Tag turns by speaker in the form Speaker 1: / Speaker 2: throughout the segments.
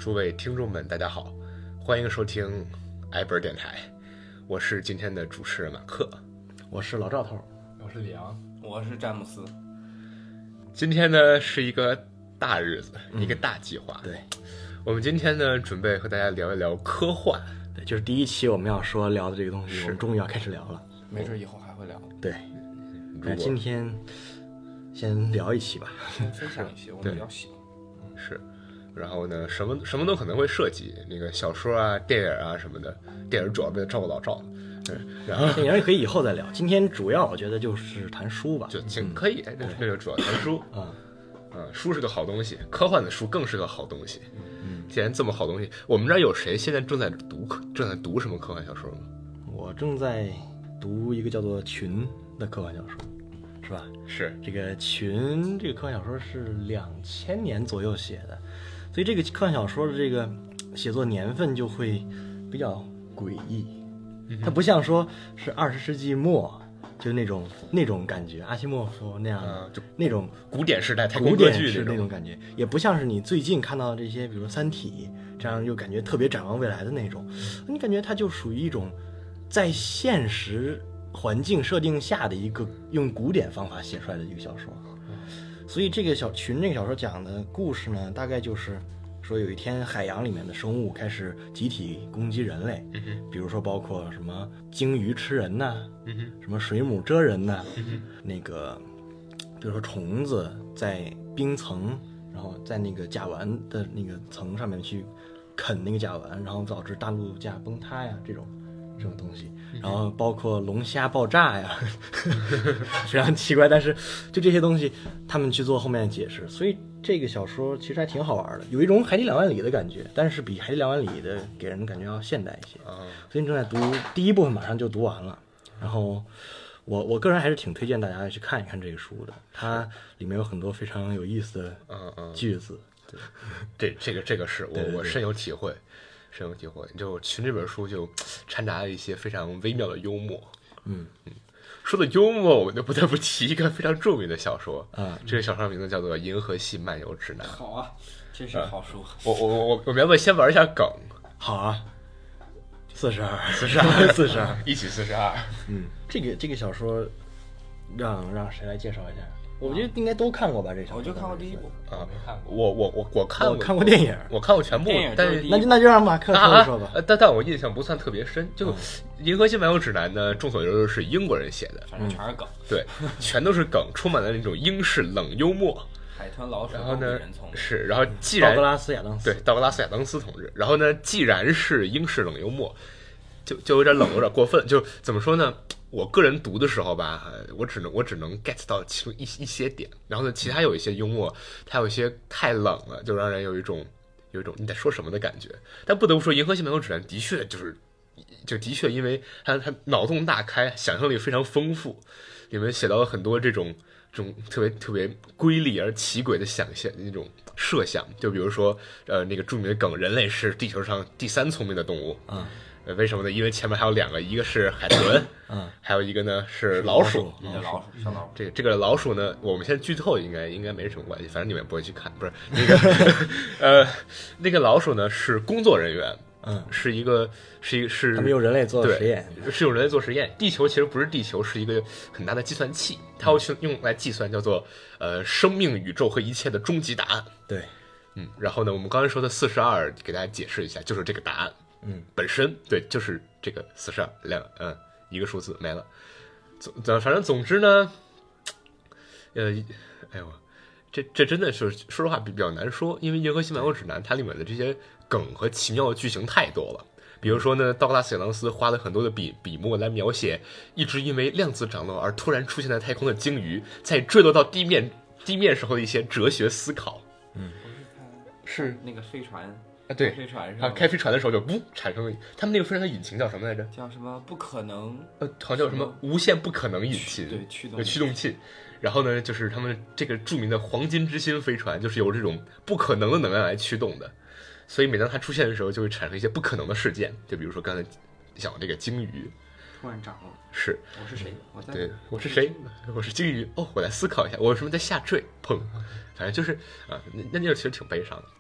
Speaker 1: 诸位听众们，大家好，欢迎收听艾本电台，我是今天的主持人马克，
Speaker 2: 我是老赵头，
Speaker 3: 我是李阳，
Speaker 4: 我是詹姆斯。
Speaker 1: 今天呢是一个大日子，一个大计划。
Speaker 2: 对，
Speaker 1: 我们今天呢准备和大家聊一聊科幻。
Speaker 2: 对，就是第一期我们要聊的这个东西，我们终于要开始聊了。
Speaker 4: 没准以后还会聊。
Speaker 2: 对，那今天先聊一期吧，
Speaker 4: 分享一些我们比较喜欢。
Speaker 1: 是，然后呢，什么都可能会涉及，那个小说啊、电影啊什么的。电影主要为了照顾老赵，然后
Speaker 2: 电影也可以以后再聊。今天主要我觉得就是谈书吧，
Speaker 1: 就可以，那就主要谈书啊。书是个好东西，科幻的书更是个好东西。既然这么好东西，我们这儿有谁现在正在读什么科幻小说吗？
Speaker 2: 我正在读一个叫做《群》的科幻小说，是吧？
Speaker 1: 是
Speaker 2: 这个《群》这个科幻小说是2000年左右写的，所以这个科幻小说的这个写作年份就会比较诡异。它不像说是20世纪末。就那种感觉，阿西莫夫那样的，就那种
Speaker 1: 古典时代太空歌剧
Speaker 2: 是那种感觉，也不像是你最近看到的这些，比如说《三体》这样，又感觉特别展望未来的那种。你感觉它就属于一种在现实环境设定下的一个用古典方法写出来的一个小说。所以这个群这个小说讲的故事呢，大概就是说有一天海洋里面的生物开始集体攻击人类，比如说包括什么鲸鱼吃人呐，什么水母蛰人呐，那个比如说虫子在冰层，然后在那个甲烷的那个层上面去啃那个甲烷，然后导致大陆架崩塌呀，这种东西，然后包括龙虾爆炸呀，非常奇怪，但是就这些东西他们去做后面的解释，所以这个小说其实还挺好玩的，有一种海底2万里的感觉，但是比海底2万里的给人感觉要现代一些。所以正在读第一部分，马上就读完了。然后我个人还是挺推荐大家去看一看这个书的，它里面有很多非常有意思的句子。
Speaker 1: 对，这个是我深有体会。就《群》这本书就掺杂了一些非常微妙的幽默。说到幽默，我就不得不提一个非常著名的小说这个小说名字叫做《银河系漫游指南》。
Speaker 4: 好啊，这是好书。
Speaker 1: 我们要不先玩一下梗？
Speaker 2: 好啊，42，
Speaker 1: 一起42。
Speaker 2: 这个小说让谁来介绍一下？我觉得应该都看过吧，这小说。
Speaker 4: 我就看过第一部
Speaker 1: 啊，
Speaker 4: 没看过。
Speaker 1: 我
Speaker 2: 看过电影，
Speaker 1: 我看过全部，但是
Speaker 2: 那就让马克说吧。
Speaker 1: 但我印象不算特别深。就《银河系漫游指南》呢，众所周知是英国人写的，
Speaker 4: 反正全是梗。
Speaker 1: 对，全都是梗，充满了那种英式冷幽默。
Speaker 4: 海豚老鼠。
Speaker 1: 然后呢
Speaker 4: 是，
Speaker 1: 然后既然
Speaker 2: 道格拉斯亚当斯同志，然后呢，既然是英式冷幽默，就有点冷，有点过分。就怎么说呢？我个人读的时候吧，我只能 get 到其中一些点，然后呢，其他有一些幽默，它有一些太冷了，就让人有一种你在说什么的感觉。但不得不说，《银河系漫游指南》的确因为它脑洞大开，想象力非常丰富，里面写到了很多这种特别瑰丽而奇诡的想象，那种设想。就比如说那个著名的梗，人类是地球上第3聪明的动物。为什么呢？因为前面还有2个，一个是海豚，还有一个呢是老鼠。
Speaker 4: 小老鼠。
Speaker 1: 这个老鼠呢，我们现在剧透应该没什么关系，反正你们不会去看。不是那个那个老鼠呢是工作人员，是
Speaker 2: 他们用人类做实验，
Speaker 1: 是用人类做实验。地球其实不是地球，是一个很大的计算器，它会用来计算叫做生命、宇宙和一切的终极答案。
Speaker 2: 对，
Speaker 1: 然后呢，我们刚才说的42，给大家解释一下，就是这个答案。本身对，就是这个42一个数字没了。反正总之呢，哎呦，这真的是说实话比较难说，因为《银河系漫游指南》它里面的这些梗和奇妙的剧情太多了。比如说呢，道格拉斯·亚当斯花了很多的笔墨来描写一只因为量子涨落而突然出现在太空的鲸鱼，在坠落到地面时候的一些哲学思考。
Speaker 4: 是那个飞船。
Speaker 1: 对，
Speaker 4: 飞船上
Speaker 1: 开飞船的时候就产生了，他们那个飞船的引擎叫什么来着？
Speaker 4: 叫什么不可能？
Speaker 1: 好像叫什么无限不可能引擎？
Speaker 4: 对，
Speaker 1: 驱动器。然后呢，就是他们这个著名的黄金之心飞船，就是由这种不可能的能量来驱动的。所以每当它出现的时候，就会产生一些不可能的事件。就比如说刚才讲这个鲸鱼
Speaker 4: 突然涨了，
Speaker 1: 是
Speaker 4: 我是谁？
Speaker 1: 我是谁？我是鲸鱼。我来思考一下，我为什么在下坠？砰！反正就是那其实挺悲伤的。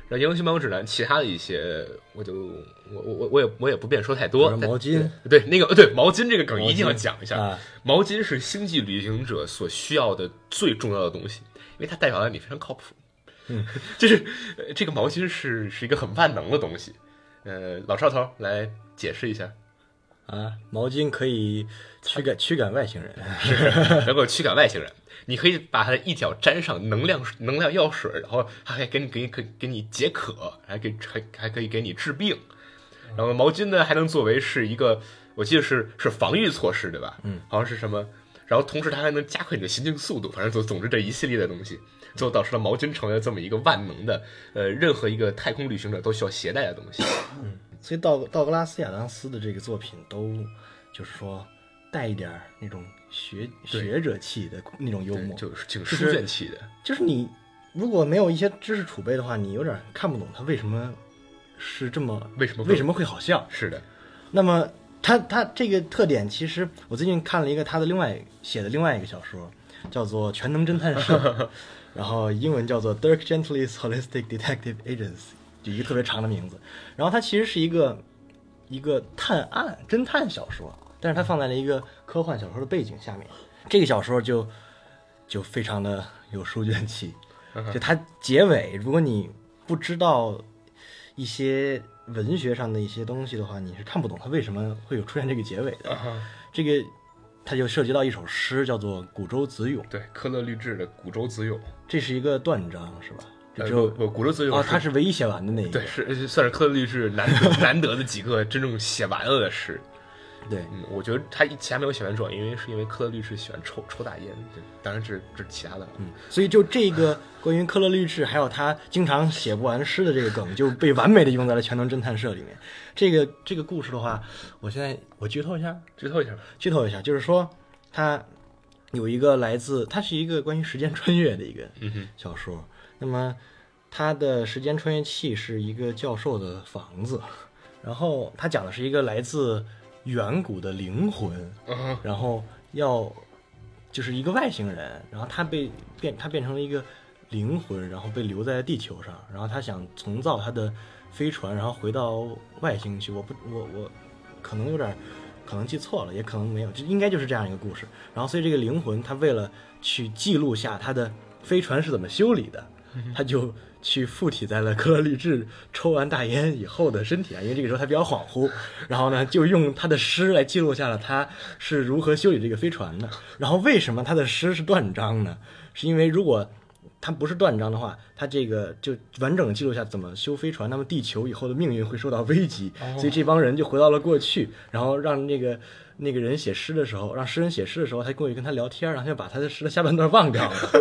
Speaker 1: 然后《银河系漫游指南》其他的一些，我也不便说太多。
Speaker 2: 毛巾，
Speaker 1: 对那个对毛巾这个梗一定要讲一下。毛巾是星际旅行者所需要的最重要的东西，因为它代表了你非常靠谱。就是这个毛巾是一个很万能的东西。老少头来解释一下。
Speaker 2: 毛巾可以驱赶外星人，
Speaker 1: 是能够驱赶外星人。你可以把它的一脚沾上能量药水，然后它还给你解渴，还可以给你治病。然后毛巾呢还能作为是一个，我记得是防御措施，对吧？好像是什么。然后同时它还能加快你的行进速度，反正总之这一系列的东西，最后导致了毛巾成为了这么一个万能的，任何一个太空旅行者都需要携带的东西。
Speaker 2: 所以道格拉斯·亚当斯的这个作品都就是说带一点那种学者气的那种幽默，
Speaker 1: 就是挺书卷气的。
Speaker 2: 就是你如果没有一些知识储备的话，你有点看不懂他为什么是这么为什么会好笑。
Speaker 1: 是的。
Speaker 2: 那么他这个特点，其实我最近看了一个他的写的另外一个小说，叫做《全能侦探社》，然后英文叫做 Dirk Gently's Holistic Detective Agency， 就一个特别长的名字。然后它其实是一个侦探小说，但是它放在了一个科幻小说的背景下面。这个小说就非常的有书卷气，就它结尾，如果你不知道一些文学上的一些东西的话，你是看不懂它为什么会有出现这个结尾的。这个它就涉及到一首诗，叫做《古舟子咏》。
Speaker 1: 对，科勒律治的《古舟子咏》，
Speaker 2: 这是一个断章，是吧？
Speaker 1: 古舟子咏
Speaker 2: 它是唯一写完的那一个。
Speaker 1: 对，算是科勒律治难得的几个真正写完了的诗。
Speaker 2: 对，
Speaker 1: 我觉得他其他没有写完，主要因为科勒律治喜欢抽大烟，对，当然这是其他的。
Speaker 2: 所以就这个关于科勒律治还有他经常写不完诗的这个梗，就被完美的用在了《全能侦探社》里面。这个故事的话，我剧透一下，就是说他有一个它是一个关于时间穿越的一个小说。那么他的时间穿越器是一个教授的房子，然后他讲的是一个来自远古的灵魂，然后就是一个外星人，然后他变成了一个灵魂，然后被留在地球上，然后他想重造他的飞船，然后回到外星去。我可能记错了，也可能没有，就应该就是这样一个故事。然后所以这个灵魂他为了去记录下他的飞船是怎么修理的，他就去附体在了科勒律治抽完大烟以后的身体上，因为这个时候他比较恍惚，然后呢就用他的诗来记录下了他是如何修理这个飞船的。然后为什么他的诗是断章呢？是因为如果他不是断章的话，他这个就完整的记录下怎么修飞船，那么地球以后的命运会受到危机，所以这帮人就回到了过去，然后让那个人写诗的时候，让诗人写诗的时候，他过去跟他聊天，然后就把他的诗的下半段忘掉了，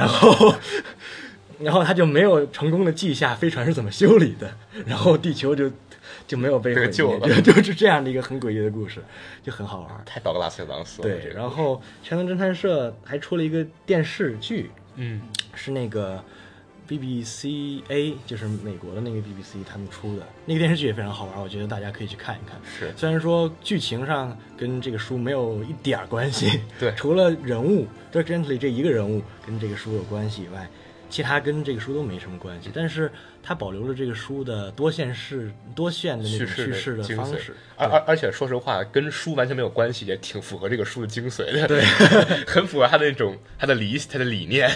Speaker 2: 然后他就没有成功的记下飞船是怎么修理的，然后地球就没有被毁灭，就是这样的一个很诡异的故事，就很好玩，
Speaker 1: 太道格拉斯·亚当斯了。
Speaker 2: 对，然后全能侦探社还出了一个电视剧，是那个 BBC， 就是美国的那个 BBC 他们出的那个电视剧也非常好玩，我觉得大家可以去看一看。
Speaker 1: 是，
Speaker 2: 虽然说剧情上跟这个书没有一点关系，
Speaker 1: 对，
Speaker 2: 除了人物 Dirk Gently 这一个人物跟这个书有关系以外，其他跟这个书都没什么关系，但是它保留了这个书的多线的那种叙事的方式，
Speaker 1: 而且说实话，跟书完全没有关系，也挺符合这个书的精髓的，对，很符合他的那种他的理念。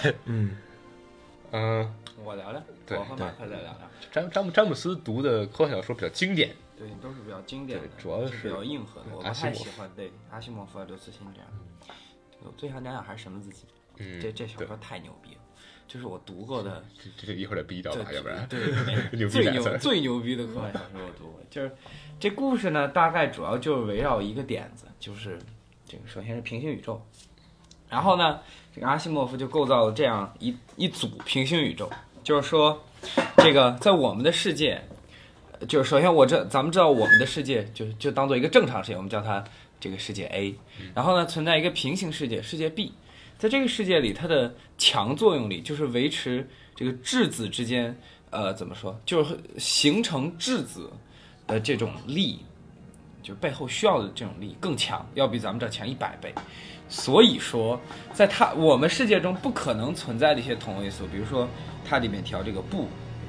Speaker 4: 我聊聊，我和马克再聊聊。
Speaker 1: 詹姆斯读的科幻小说比较经典，
Speaker 4: 对，都是比较经典的，
Speaker 1: 主要是
Speaker 4: 比较硬核的，我不太喜欢阿西莫夫啊、刘慈欣这样。我最想讲讲还是什么自己，这小说太牛逼了。就是我读过的，
Speaker 1: 这一会儿得逼掉吧，要不然
Speaker 4: 对最牛逼的科幻小说我读过。就是这故事呢，大概主要就是围绕一个点子，就是这个首先是平行宇宙，然后呢，这个阿西莫夫就构造了这样一组平行宇宙，就是说，这个在我们的世界，就是首先咱们知道我们的世界就当做一个正常世界，我们叫它这个世界 A， 然后呢存在一个平行世界，世界 B。在这个世界里，它的强作用力就是维持这个质子之间，怎么说，就是形成质子的这种力，就背后需要的这种力更强，要比咱们这强100倍。所以说，在我们世界中不可能存在的一些同位素，比如说它里面提到这个钚，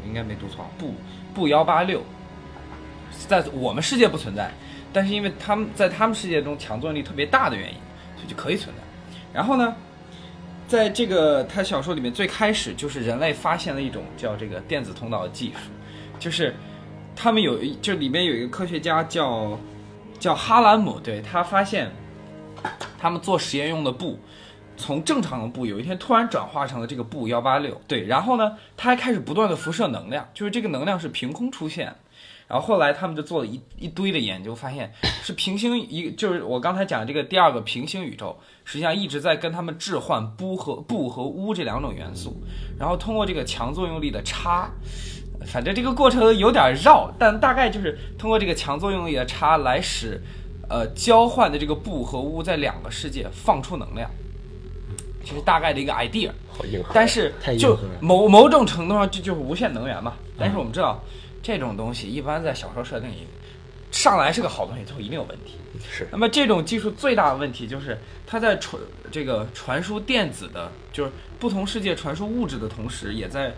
Speaker 4: 应该没读错，布186，在我们世界不存在，但是因为他们在他们世界中强作用力特别大的原因，所以就可以存在。然后呢，在这个他小说里面最开始就是人类发现了一种叫这个电子通道的技术，就是他们就里面有一个科学家叫哈兰姆，对，他发现他们做实验用的布从正常的布有一天突然转化成了这个布186，对，然后呢他还开始不断的辐射能量，就是这个能量是凭空出现的。然后后来他们就做了一堆的研究，发现是就是我刚才讲的这个第二个平行宇宙，实际上一直在跟他们置换布和钨这两种元素，然后通过这个强作用力的差，反正这个过程有点绕，但大概就是通过这个强作用力的差来使交换的这个布和钨在两个世界放出能量，其实大概的一个 idea。
Speaker 1: 好硬核，
Speaker 4: 但是就某种程度上就是无限能源嘛。但是我们知道这种东西一般在小说设定里上来是个好东西，最后一定有问题。
Speaker 1: 是。
Speaker 4: 那么这种技术最大的问题就是它在传输电子的，就是不同世界传输物质的同时，也在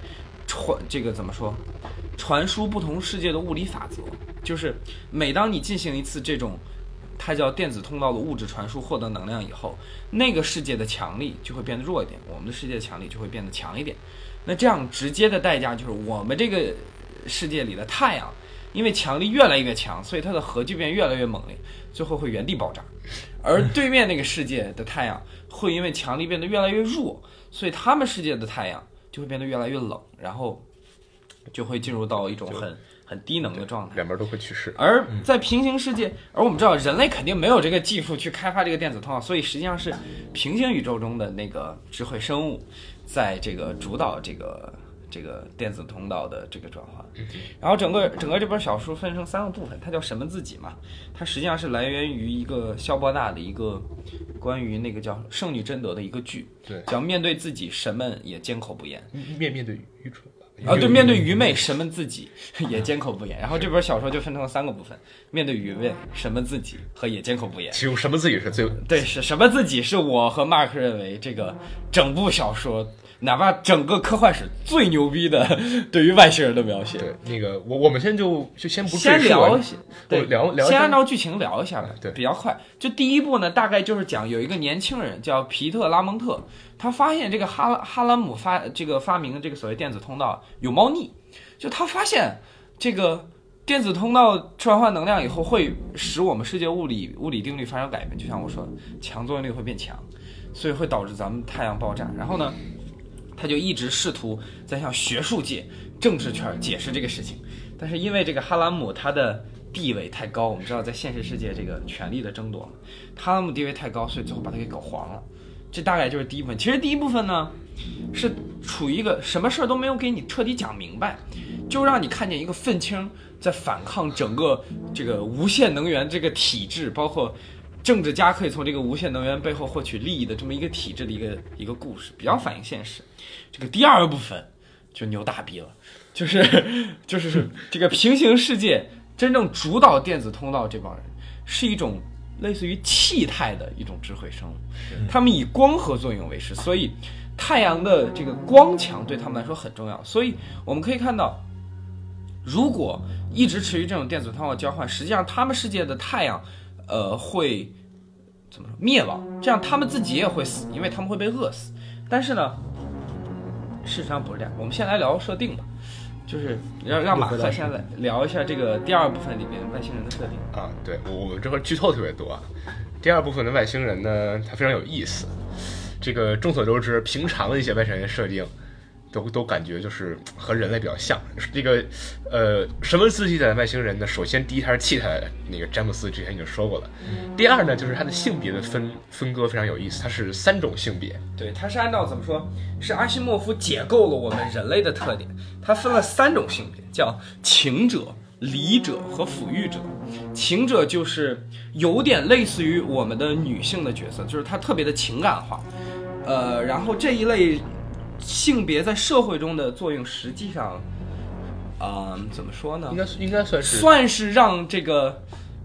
Speaker 4: 传输不同世界的物理法则。就是每当你进行一次这种它叫电子通道的物质传输获得能量以后，那个世界的强力就会变得弱一点，我们的世界的强力就会变得强一点。那这样直接的代价就是我们这个世界里的太阳因为强力越来越强，所以它的核聚变越来越猛烈，最后会原地爆炸。而对面那个世界的太阳会因为强力变得越来越弱，所以他们世界的太阳就会变得越来越冷，然后就会进入到一种很低能的状态，
Speaker 1: 两边都会去世。
Speaker 4: 而在平行世界，而我们知道人类肯定没有这个技术去开发这个电子通道，所以实际上是平行宇宙中的那个智慧生物在这个主导这个电子通道的这个转换。然后整个这本小说分成3个部分，它叫什么自己嘛，它实际上是来源于一个萧伯纳的一个关于那个叫圣女贞德的一个剧，
Speaker 1: 对，
Speaker 4: 叫面对自己神们也缄口不言，
Speaker 1: 面对愚蠢
Speaker 4: 对，面对愚昧，神们自己也缄口不言。然后这本小说就分成了3个部分：面对愚昧、神们自己和也缄口不言。
Speaker 1: 其中什么自己是最
Speaker 4: 对，是什么自己是我和 Mark 认为这个整部小说，哪怕整个科幻史最牛逼的对于外星人的描写。
Speaker 1: 对，那个我们先就先不
Speaker 4: 先聊，对，
Speaker 1: 聊
Speaker 4: 先按照剧情聊一下吧，
Speaker 1: 对，
Speaker 4: 比较快。就第一部呢，大概就是讲有一个年轻人叫皮特拉蒙特，他发现这个哈兰姆发明的这个所谓电子通道有猫腻，就他发现这个电子通道转换能量以后会使我们世界物理定律发生改变，就像我说的，强作用力会变强，所以会导致咱们太阳爆炸。然后呢，他就一直试图在向学术界、政治圈解释这个事情，但是因为这个哈兰姆他的地位太高，我们知道在现实世界这个权力的争夺，哈兰姆地位太高，所以最后把他给搞黄了。这大概就是第一部分。其实第一部分呢，是处于一个什么事儿都没有给你彻底讲明白，就让你看见一个愤青在反抗整个这个无限能源这个体制，包括政治家可以从这个无限能源背后获取利益的这么一个体制的一个故事，比较反映现实。这个第二部分就牛大逼了，就是这个平行世界真正主导电子通道这帮人是一种类似于气态的一种智慧生物，他们以光合作用为食，所以太阳的这个光强对他们来说很重要。所以我们可以看到，如果一直持续这种电子通道交换，实际上他们世界的太阳会怎么说灭亡，这样他们自己也会死，因为他们会被饿死。但是呢，事实上不是这样。我们先来聊设定吧，就是让马克先来聊一下这个第二部分里面外星人的设定
Speaker 1: 啊。对，我们这块剧透特别多啊。第二部分的外星人呢，它非常有意思。这个众所周知，平常的一些外星人设定都感觉就是和人类比较像。这个什么自己的外星人呢？首先第一他是气态的，那个詹姆斯之前已经说过了。第二呢，就是他的性别的分割非常有意思，它是3种性别。
Speaker 4: 对，它是按照怎么说？是阿西莫夫解构了我们人类的特点，它分了3种性别，叫情者、理者和抚育者。情者就是有点类似于我们的女性的角色，就是她特别的情感化。然后这一类性别在社会中的作用，实际上，怎么说呢？
Speaker 1: 应该算是
Speaker 4: 让这个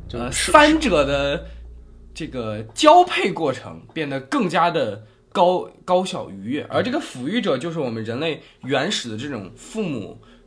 Speaker 4: 3者的这个交配过程变得更加的高效愉悦。而这个抚育者就是我们人类原始的这种父母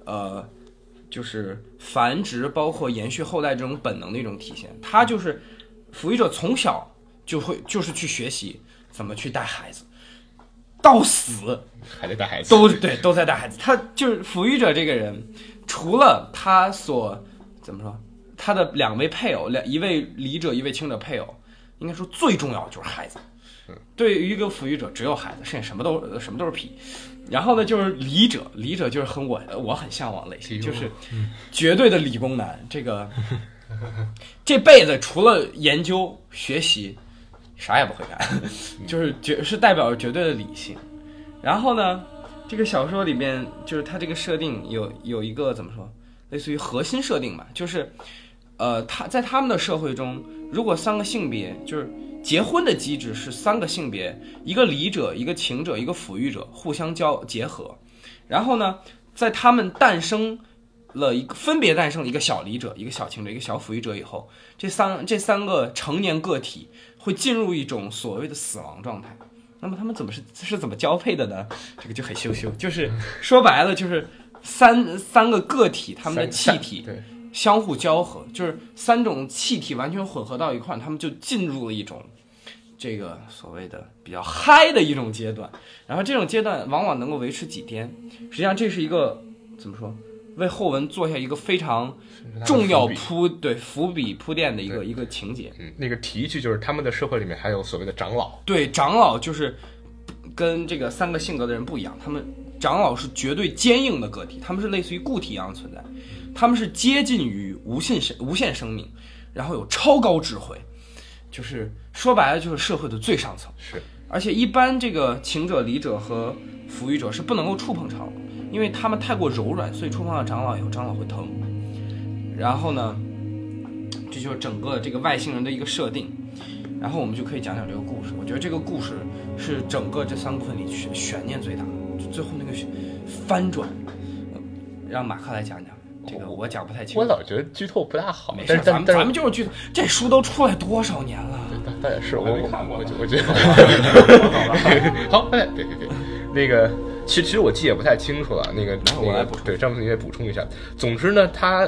Speaker 4: 就是繁殖包括延续后代这种本能的一种体现。他就是抚育者从小就是去学习怎么去带孩子，到死
Speaker 1: 还得带孩子，
Speaker 4: 都在带孩子。他就是抚育者这个人，除了他所怎么说，他的2位配偶，一位礼者一位卿者配偶，应该说最重要的就是孩子。对于一个抚育者，只有孩子，剩下什么都是屁。然后呢，就是礼者就是我很向往类型，就是绝对的理工男。这辈子除了研究学习，啥也不会干，是代表着绝对的理性。然后呢，这个小说里面就是它这个设定有一个怎么说，类似于核心设定吧，就是在他们的社会中，如果3个性别就是结婚的机制是3个性别，一个礼者，一个卿者，一个抚育者互相结合，然后呢，在他们分别诞生了一个小礼者，一个小卿者，一个小抚育者以后，这三个成年个体会进入一种所谓的死亡状态。那么他们是怎么交配的呢？这个就很羞，就是说白了就是三个个体他们的气体相互交合，就是3种气体完全混合到一块，他们就进入了一种这个所谓的比较嗨的一种阶段。然后这种阶段往往能够维持几天，实际上这是一个怎么说，为后文做下一个非常重要伏笔铺垫的一个情节。
Speaker 1: 那个提一句，就是他们的社会里面还有所谓的长老。
Speaker 4: 对，长老就是跟这个3个性格的人不一样，他们长老是绝对坚硬的个体，他们是类似于固体一样的存在，他们是接近于无限生命，然后有超高智慧，就是说白了就是社会的最上层。
Speaker 1: 是，
Speaker 4: 而且一般这个卿者、礼者和抚育者是不能够触碰长老，因为他们太过柔软，所以触碰到长老以后，长老会疼。然后呢，这就是整个这个外星人的一个设定。然后我们就可以讲讲这个故事。我觉得这个故事是整个这3部分里悬念最大，就最后那个翻转。让马克来讲讲。这个我讲不太清楚，
Speaker 1: 我老觉得剧透不大好。
Speaker 4: 没事，咱们就是剧透。这书都出来多少年了？
Speaker 1: 倒也是，我觉得好，别，那个其实我记也不太清楚了。那个
Speaker 4: 我来补充，
Speaker 1: 对，张同学补充一下。总之呢，它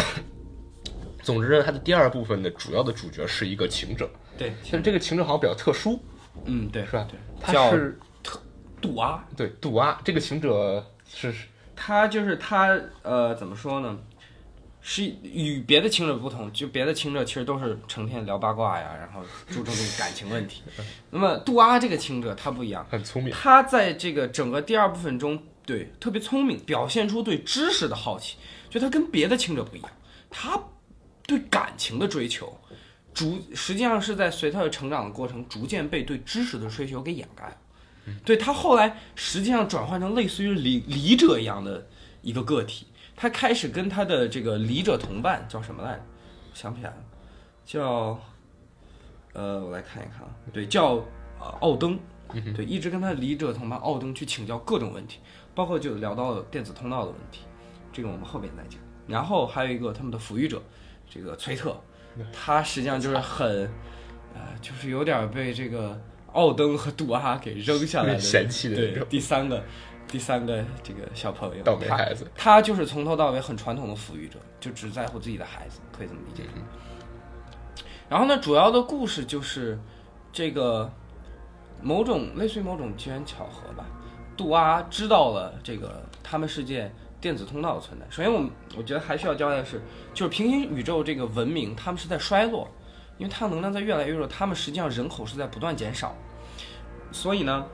Speaker 1: 的第2部分的主要的主角是一个卿者。
Speaker 4: 对，
Speaker 1: 但是这个卿者好像比较特殊。
Speaker 4: 对，
Speaker 1: 是吧？
Speaker 4: 对，
Speaker 1: 他是
Speaker 4: 杜阿。
Speaker 1: 对，杜阿这个卿者是。
Speaker 4: 他就是怎么说呢？是与别的卿者不同，就别的卿者其实都是成天聊八卦呀，然后注重这个感情问题。那么杜阿这个卿者他不一样，
Speaker 1: 很聪明。
Speaker 4: 他在这个整个第2部分中，对，特别聪明，表现出对知识的好奇。就他跟别的卿者不一样，他对感情的追求，实际上是在随他的成长的过程，逐渐被对知识的追求给掩盖了。对，他后来实际上转换成类似于礼者一样的一个个体，他开始跟他的这个礼者同伴叫什么来着？想不起来了，叫我来看一看啊，对，叫奥登，对，一直跟他的礼者同伴奥登去请教各种问题，包括就聊到了电子通道的问题，这个我们后边再讲。然后还有一个他们的抚育者，这个崔特，他实际上就是就是有点被这个奥登和杜阿给扔下来的
Speaker 1: 嫌弃的
Speaker 4: 对第三个这个小朋友，
Speaker 1: 倒霉孩子，
Speaker 4: 他就是从头到尾很传统的抚育者，就只在乎自己的孩子，可以这么理解。然后呢，主要的故事就是这个类似于某种机缘巧合吧。杜阿知道了这个他们世界电子通道的存在。首先我觉得还需要交代的是，就是平行宇宙这个文明，他们是在衰落。因为它能量在越来越弱，他们实际上人口是在不断减少，所以呢，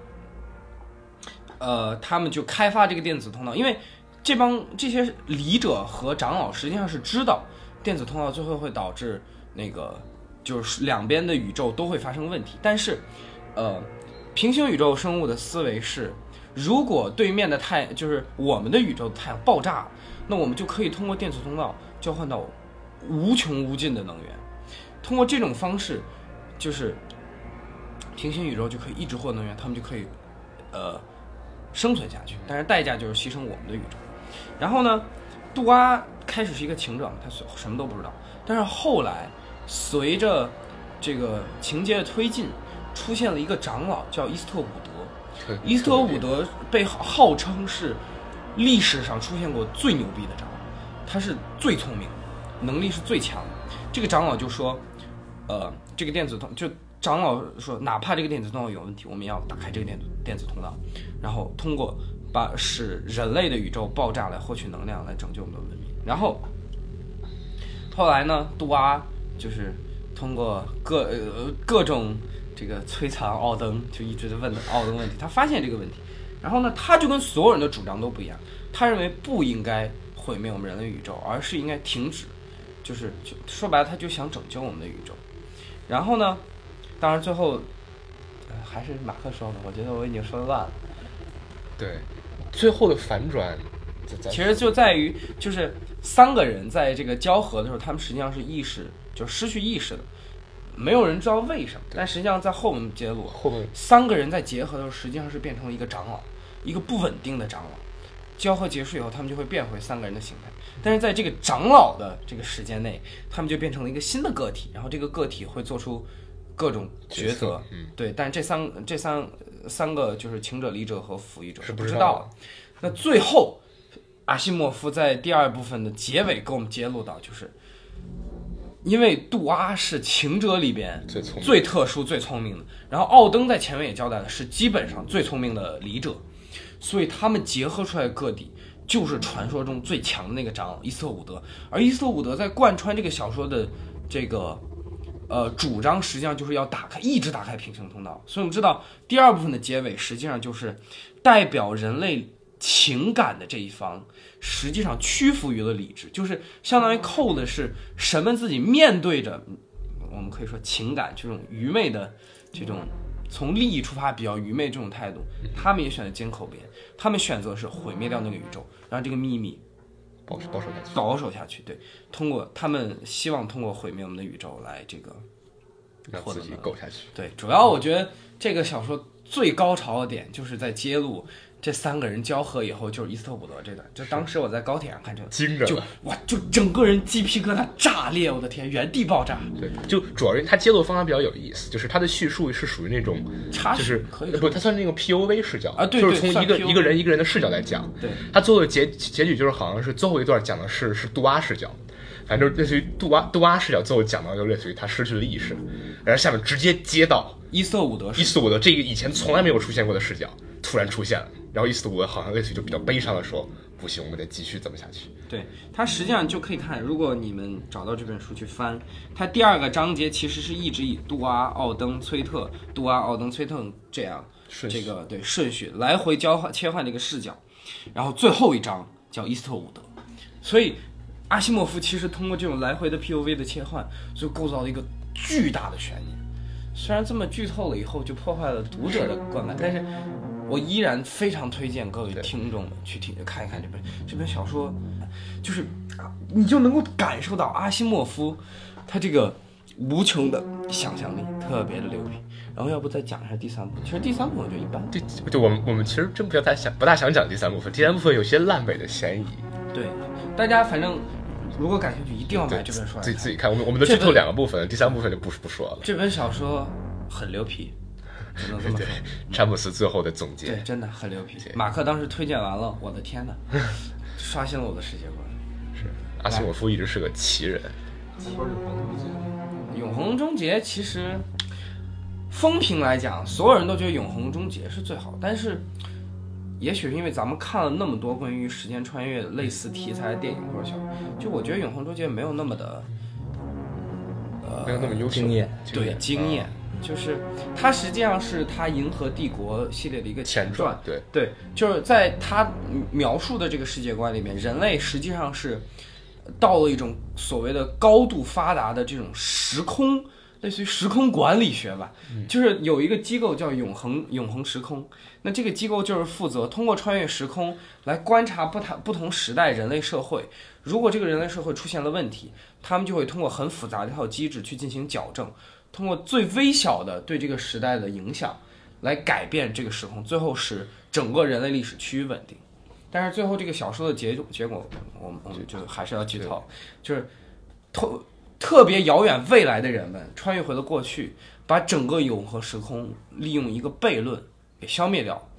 Speaker 4: 他们就开发这个电子通道。因为这些礼者和长老实际上是知道电子通道最后会导致那个就是两边的宇宙都会发生问题，但是平行宇宙生物的思维是，如果对面的就是我们的宇宙的太阳爆炸了，那我们就可以通过电子通道交换到无穷无尽的能源。通过这种方式，就是平行宇宙就可以一直获得能源，他们就可以生存下去，但是代价就是牺牲我们的宇宙。然后呢，杜阿开始是一个情者，他什么都不知道，但是后来随着这个情节的推进，出现了一个长老叫伊斯特伍德。伊斯特伍德被号称是历史上出现过最牛逼的长老，他是最聪明，能力是最强的。这个长老就说，这个电子通就长老说，哪怕这个电子通道有问题，我们也要打开这个电子通道，然后通过使人类的宇宙爆炸来获取能量，来拯救我们的文明。然后后来呢，杜阿就是通过各种这个摧残奥登，就一直在问奥登问题，他发现这个问题，然后呢，他就跟所有人的主张都不一样，他认为不应该毁灭我们人类宇宙，而是应该停止，就说白了，他就想拯救我们的宇宙。然后呢，当然最后还是马克说的，我觉得我已经说的乱了。
Speaker 1: 对，最后的反转
Speaker 4: 其实就在于，就是3个人在这个交合的时候，他们实际上是就失去意识的，没有人知道为什么。但实际上在后面揭露，3个人在结合的时候，实际上是变成了一个长老，一个不稳定的长老。交合结束以后，他们就会变回3个人的形态。但是在这个长老的这个时间内，他们就变成了一个新的个体，然后这个个体会做出各种抉择。对，但是这三个就是情者、理者和辅义者是不知道的。那最后，阿西莫夫在第2部分的结尾给我们揭露到，就是因为杜阿是情者里边最特殊、最聪明的，然后奥登在前面也交代了，是基本上最聪明的理者，所以他们结合出来的个体就是传说中最强的那个长老伊斯特伍德。而伊斯特伍德在贯穿这个小说的这个主张，实际上就是要一直打开平行通道。所以我们知道第2部分的结尾实际上就是代表人类情感的这一方实际上屈服于了理智，就是相当于扣的是神们自己面对着我们可以说情感这种愚昧的这种从利益出发比较愚昧这种态度，他们也选择缄口边，他们选择是毁灭掉那个宇宙，让这个秘密保守下去。对，通过他们希望通过毁灭我们的宇宙来这个
Speaker 1: 让自己苟下去。
Speaker 4: 对，主要我觉得这个小说最高潮的点就是在揭露这3个人交合以后就是伊斯特伍德这段，就当时我在高铁上看这个，
Speaker 1: 惊着了，
Speaker 4: 就整个人鸡皮疙瘩炸裂，我的天，原地爆炸。
Speaker 1: 对，就主要是他揭露方法比较有意思，就是他的叙述是属于那种就是不，他算是那种 POV 视角
Speaker 4: 啊，对，
Speaker 1: 就是从一个人的视角来讲。
Speaker 4: 对，
Speaker 1: 他最后的结局就是好像是最后一段讲的是杜阿视角。反正类似于杜阿视角，最后讲到就类似于他失去了意识，然后下面直接接到
Speaker 4: 伊斯特伍德
Speaker 1: 这个以前从来没有出现过的视角突然出现了，然后伊斯特伍德好像类似于就比较悲伤的说，不行，我们得继续这么下去。
Speaker 4: 对，他实际上就可以看，如果你们找到这本书去翻，他第2个章节其实是一直以杜阿、奥登、崔特这样这个对顺序来回切换这个视角，然后最后一章叫伊斯特伍德，所以阿西莫夫其实通过这种来回的 POV 的切换，就构造了一个巨大的悬念。虽然这么剧透了以后就破坏了读者的观感，但是我依然非常推荐各位听众们去看一看这本小说，就是你就能够感受到阿西莫夫他这个无穷的想象力，特别的牛逼。然后要不再讲一下第3部？其实第3部我觉得一般。
Speaker 1: 对，我们其实真不大想讲第3部分，第3部分有些烂尾的嫌疑。
Speaker 4: 对，大家反正如果感兴趣，一定要买这本书来看。
Speaker 1: 自己看。我们的剧透2个部分，第3部分就不说了。
Speaker 4: 这本小说很牛皮，只能这么说。
Speaker 1: 詹姆斯最后的总结，
Speaker 4: 对，真的很牛皮。马克当时推荐完了，我的天哪，刷新了我的世界观。
Speaker 1: 是，阿西莫夫一直是个奇人。
Speaker 4: 永恒终结其实风评来讲，所有人都觉得永恒终结是最好，但是也许是因为咱们看了那么多关于时间穿越类似题材的电影或者小说，就我觉得永恒终结没有那么的
Speaker 1: 没有那么优秀，
Speaker 4: 对，惊艳。就是它实际上是它银河帝国系列的一个前传，对，就是在它描述的这个世界观里面，人类实际上是到了一种所谓的高度发达的这种时空，类似于时空管理学吧，就是有一个机构叫永恒时空，那这个机构就是负责通过穿越时空来观察不同时代人类社会，如果这个人类社会出现了问题，他们就会通过很复杂的一套机制去进行矫正，通过最微小的对这个时代的影响来改变这个时空，最后使整个人类历史趋于稳定。但是最后这个小说的结果，我们就还是要剧透，就是特别遥远未来的人们穿越回了过去，把整个永恒时空利用一个悖论给消灭掉。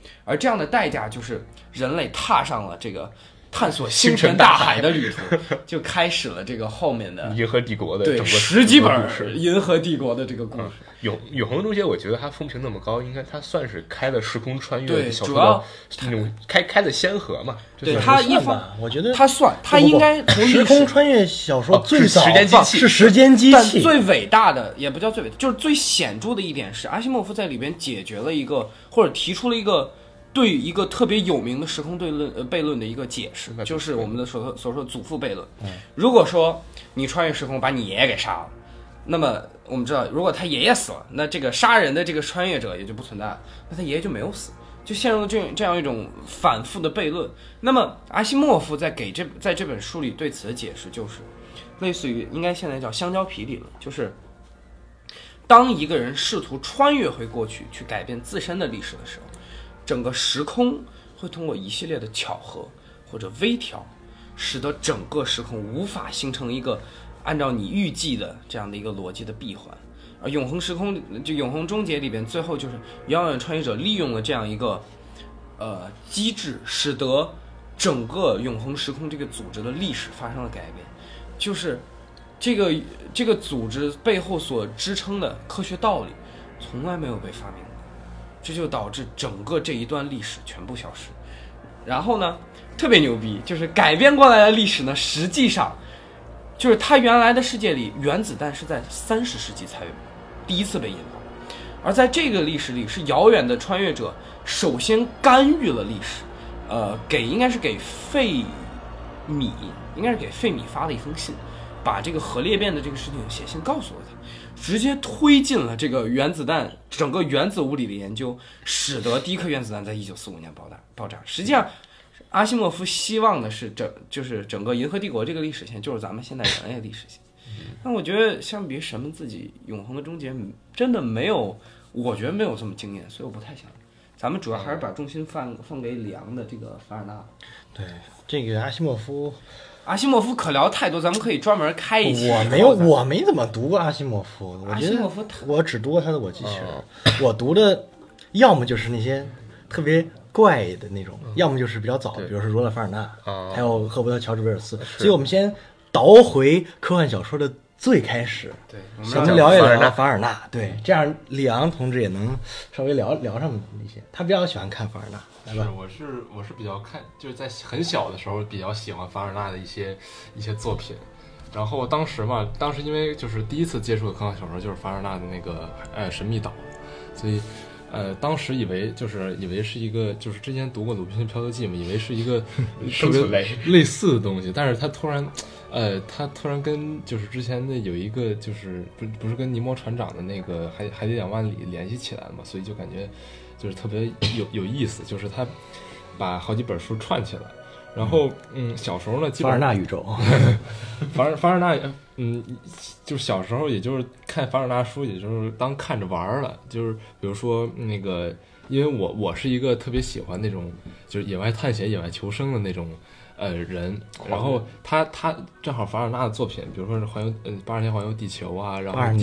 Speaker 4: 而这样的代价就是人类踏上了这个探索星辰大海的旅途，就开始了这个后面的
Speaker 1: 银河帝国的
Speaker 4: 对
Speaker 1: 整个
Speaker 4: 10几本
Speaker 1: 故事。
Speaker 4: 银河帝国的这个故事。
Speaker 1: 永恒终结，我觉得它风评那么高，应该它算是开了时空穿越
Speaker 4: 对
Speaker 1: 小说
Speaker 4: 主要
Speaker 1: 那种开的先河嘛。
Speaker 4: 对
Speaker 1: 就是
Speaker 4: 它一方
Speaker 2: 吧，我觉得
Speaker 4: 它应该从历史
Speaker 2: 时空穿越小说最早
Speaker 1: 是时间机器
Speaker 2: 是时间机
Speaker 4: 但
Speaker 2: 器，
Speaker 4: 最伟大的也不叫最伟大，就是最显著的一点是，阿西莫夫在里边解决了一个或者提出了一个对一个特别有名的时空悖论的一个解释，就是我们的所说的祖父悖论。如果说你穿越时空把你爷爷给杀了，那么我们知道，如果他爷爷死了，那这个杀人的这个穿越者也就不存在了，那他爷爷就没有死，就陷入了这样一种反复的悖论。那么阿西莫夫在这本书里对此的解释就是，类似于应该现在叫香蕉皮理论，就是当一个人试图穿越回过去去改变自身的历史的时候，整个时空会通过一系列的巧合或者微调，使得整个时空无法形成一个按照你预计的这样的一个逻辑的闭环。而永恒时空就永恒终结里边，最后就是遥远穿越者利用了这样一个机制，使得整个永恒时空这个组织的历史发生了改变，就是这个组织背后所支撑的科学道理从来没有被发明过，这就导致整个这一段历史全部消失。然后呢，特别牛逼，就是改变过来的历史呢，实际上就是它原来的世界里，原子弹是在30世纪才第一次被引发，而在这个历史里，是遥远的穿越者首先干预了历史，应该是给费米发了一封信，把这个核裂变的这个事情写信告诉了他，直接推进了这个原子弹整个原子物理的研究，使得第一颗原子弹在1945年爆炸。实际上，阿西莫夫希望的是就是整个银河帝国这个历史线就是咱们现代人类历史线。但我觉得相比于神们自己永恒的终结，真的没有，我觉得没有这么惊艳，所以我不太想。咱们主要还是把重心放给里昂的这个凡尔纳。
Speaker 2: 对，这个阿西莫夫
Speaker 4: 可聊太多，咱们可以专门开一期。
Speaker 2: 我没怎么读过阿西莫夫，我觉得我只读过他的《我机器人》，我读的要么就是那些特别怪的那种，要么就是比较早的，比如说罗勒·凡尔纳，还有赫伯特·乔治·威尔斯。所以我们先倒回科幻小说的最开始，
Speaker 4: 对，
Speaker 2: 咱们聊一聊凡尔纳。对，这样里昂同志也能稍微聊上一些。他比较喜欢看凡尔纳，来吧。
Speaker 3: 我是比较看，就是在很小的时候比较喜欢凡尔纳的一些作品。然后当时因为就是第一次接触的科幻小说就是凡尔纳的那个神秘岛，所以当时以为是一个，就是之前读过《鲁滨逊漂流记》嘛，以为是一个特别类似的东西，但是他突然跟就是之前的有一个就是不是跟尼摩船长的那个海底2万里联系起来了嘛，所以就感觉就是特别有意思，就是他把好几本书串起来。然后小时候呢，
Speaker 2: 凡尔纳宇宙，
Speaker 3: 凡尔纳，就是小时候也就是看凡尔纳书，也就是当看着玩了。就是比如说那个，因为我是一个特别喜欢那种就是野外探险、野外求生的那种人。然后他正好凡尔纳的作品，比如说是80天环游地球啊，然后80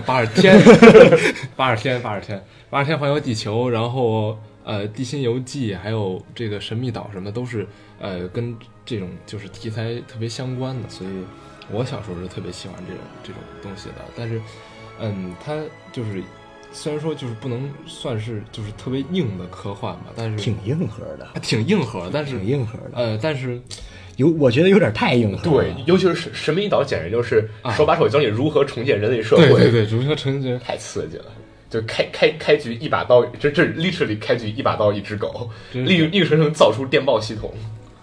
Speaker 3: 天环游地球，然后地心游记，还有这个神秘岛什么的，都是跟这种就是题材特别相关的，所以我小时候是特别喜欢这种东西的。但是它就是虽然说就是不能算是就是特别硬的科幻吧，但是
Speaker 2: 挺硬核的，
Speaker 3: 但是
Speaker 2: 挺硬核的。
Speaker 3: 但是
Speaker 2: 我觉得有点太硬核了。
Speaker 1: 对，尤其是神秘岛，简直就是手把手教你如何重建人类社会。
Speaker 3: 对，如何重建，
Speaker 1: 太刺激了。就开局一把刀，这 literally 开局一把刀一只狗，硬生生造出电报系统。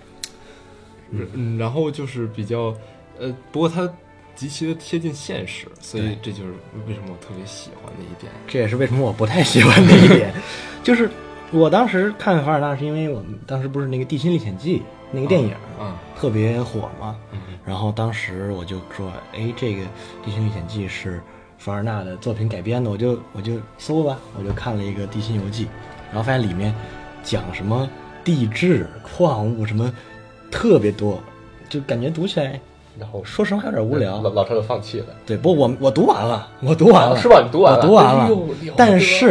Speaker 3: 然后就是比较不过它极其的贴近现实，所以这就是为什么我特别喜欢的一点。
Speaker 2: 这也是为什么我不太喜欢的一点，就是我当时看凡尔纳是因为我们当时不是那个《地心历险记》那个电影特别火嘛，然后当时我就说，这个《地心历险记》是凡尔纳的作品改编的，我就搜吧，我就看了一个《地心游记》，然后发现里面讲什么地质、矿物什么特别多，就感觉读起来，然后说实话有点无聊，
Speaker 1: 老赵就放弃了。
Speaker 2: 对，不，我读完了，
Speaker 1: 是吧？你读完了，
Speaker 2: 我读完了，但是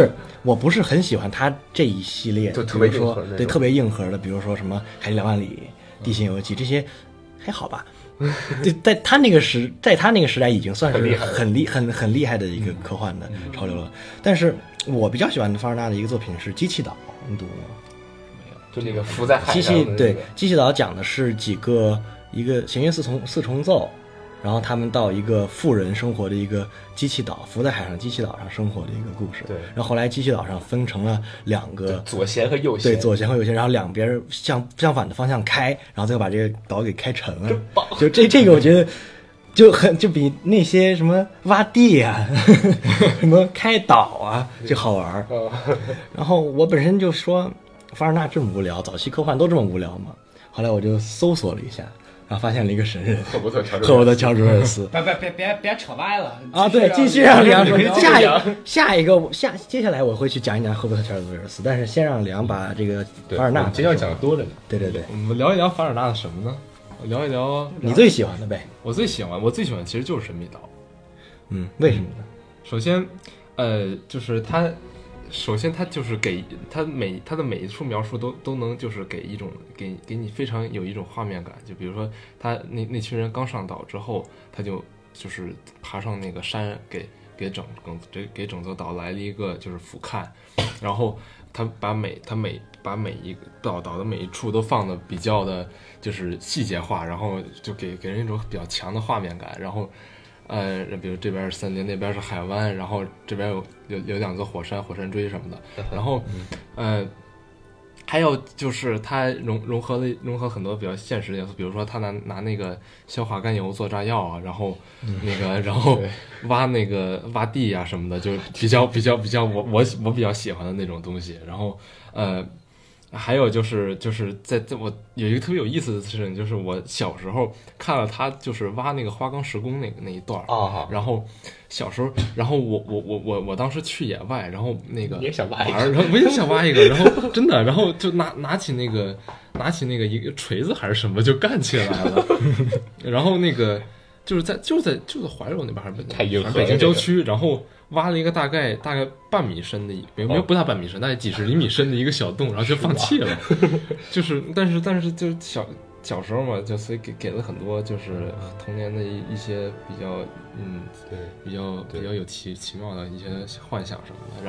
Speaker 2: 我不是很喜欢他这一系列，
Speaker 1: 就特别
Speaker 2: 比如说
Speaker 1: 硬核的那种
Speaker 2: 对特别硬核的，比如说什么《海底2万里》《地心游记》这些，还好吧？对，在他那个时代已经算是很厉害的一个科幻的潮流了。但是我比较喜欢的凡尔纳的一个作品是《机器岛》，你读过吗？
Speaker 1: 就那个浮在海
Speaker 2: 机
Speaker 1: 上的、那个。
Speaker 2: 器对，机器岛讲的是一个弦乐四重奏，然后他们到一个富人生活的一个机器岛，浮在海上机器岛上生活的一个故事。
Speaker 1: 对，
Speaker 2: 然后后来机器岛上分成了两个
Speaker 1: 左舷和右舷，
Speaker 2: 对，左舷和右舷，然后两边相反的方向开，然后最后把这个岛给开沉了。就这个我觉得就比那些什么挖地啊什么开岛啊就好玩。然后我本身就说凡尔纳这么无聊，早期科幻都这么无聊嘛。后来我就搜索了一下，然后发现了一个神人
Speaker 1: 赫伯特·
Speaker 2: 乔治·威尔斯。
Speaker 4: 别扯歪了
Speaker 2: 啊！对，继续让梁说。接下来我会去讲一讲赫伯特·乔治·威尔斯，但是先让梁把这个凡尔纳。
Speaker 1: 今天要讲的多着呢。
Speaker 2: 对，
Speaker 3: 我们聊一聊凡尔纳的什么呢？聊一聊
Speaker 2: 你最喜欢的呗。
Speaker 3: 我最喜欢的其实就是《神秘岛》。
Speaker 2: 为什么呢？
Speaker 3: 首先，就是它。首先，它就是给它的每一处描述都能就是给一种给你非常有一种画面感。就比如说，他那群人刚上岛之后，他就是爬上那个山，给整座岛来了一个就是俯瞰，然后他把每一个岛的每一处都放的比较的就是细节化，然后就给人一种比较强的画面感，然后。比如这边是森林，那边是海湾，然后这边有两座火山锥什么的，然后还有就是它融合很多比较现实的元素，比如说他拿那个硝化甘油做炸药啊，然后然后挖地啊什么的，就比较我比较喜欢的那种东西，然后还有就是在我有一个特别有意思的事情，就是我小时候看了他就是挖那个花岗石工那一段
Speaker 1: 啊，
Speaker 3: 然后小时候，然后我当时去野外，然后那个
Speaker 1: 你也想挖一个，
Speaker 3: 然后我也想挖一个，然后真的，然后就拿起那个一个锤子还是什么就干起来了，然后那个就在怀柔那边还是北京郊区，然后。挖了一个大概半米深的没有不大半米深，大概几十厘米深的一个小洞，然后就放弃了。就是但是就小时候嘛，就所以给了很多就是童年的一些比较
Speaker 1: 对
Speaker 3: 比较有奇妙的一些幻想什么的。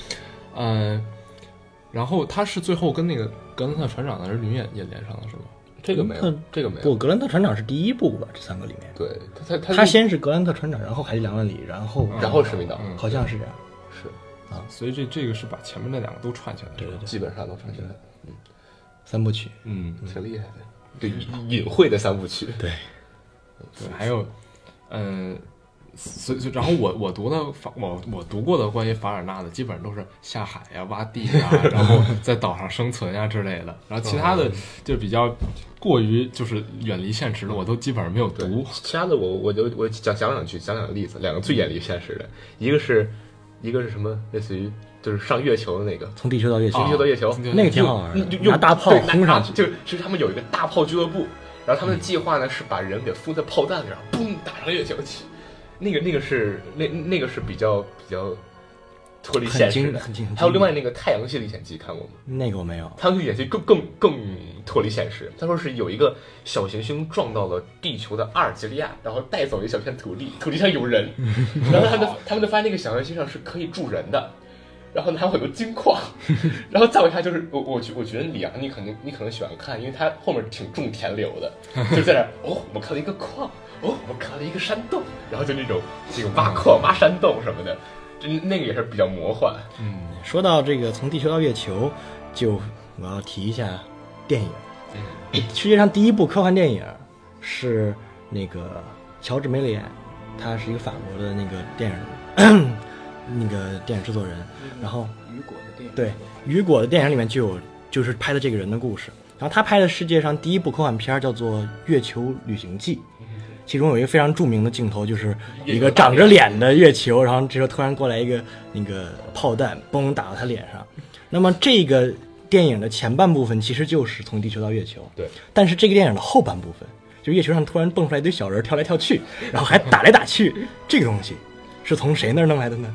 Speaker 3: 然后他是最后跟那个格兰特船长的儿女也连上了是吗？
Speaker 1: 这个没有。
Speaker 2: 不，格兰特船长是第一部吧？这三个里面，
Speaker 1: 对，
Speaker 2: 他先是格兰特船长，然后海底2万里，然后
Speaker 1: 神秘岛，
Speaker 2: 好像是这样。
Speaker 1: 是
Speaker 3: 啊，所以这个是把前面那两个都串起来，
Speaker 2: 对，
Speaker 1: 基本上都串起来。
Speaker 2: 三部曲，
Speaker 1: 挺厉害的，对，隐晦的三部曲。
Speaker 2: 对，
Speaker 3: 还有，所以然后我读过的关于凡尔纳的基本上都是下海呀、挖地呀，然后在岛上生存呀之类的，然后其他的就比较过于就是远离现实的，我都基本上没有读。
Speaker 1: 其他的我讲两句，讲两个例子，两个最远离现实的，一个是什么，类似于就是上月球的那个，
Speaker 2: 从地球到月球，
Speaker 1: 那
Speaker 2: 个挺好玩的，拿大炮轰上去，
Speaker 1: 就是他们有一个大炮俱乐部，然后他们的计划呢是把人给封在炮弹上，嘣打上月球去。那个是比较脱离现实的，还有另外那个太阳系历险记看过吗？
Speaker 2: 那个我没有。
Speaker 1: 太阳系历险记更脱离现实。他说是有一个小行星撞到了地球的阿尔及利亚，然后带走一小片土地，土地上有人，然后他们就发现那个小行星上是可以住人的，然后还有很多金矿，然后再往下就是我觉得李阳你可能喜欢看，因为他后面挺重填流的，就在那我们看了一个矿。我们看了一个山洞，然后就那种这个挖矿、挖山洞什么的，那个也是比较魔幻。
Speaker 2: 说到这个从地球到月球，我要提一下电影。世界上第一部科幻电影是那个乔治·梅里安，他是一个法国的那个电影制作人。然后
Speaker 4: 雨果的电影，
Speaker 2: 对，雨果的电影里面就是拍的这个人的故事。然后他拍的世界上第一部科幻片叫做《月球旅行记》。其中有一个非常著名的镜头，就是一个长着脸的月球，然后这时候突然过来一个那个炮弹，嘣打到他脸上。那么这个电影的前半部分其实就是从地球到月球，
Speaker 1: 对。
Speaker 2: 但是这个电影的后半部分，就月球上突然蹦出来一堆小人跳来跳去，然后还打来打去，这个东西是从谁那儿弄来的呢？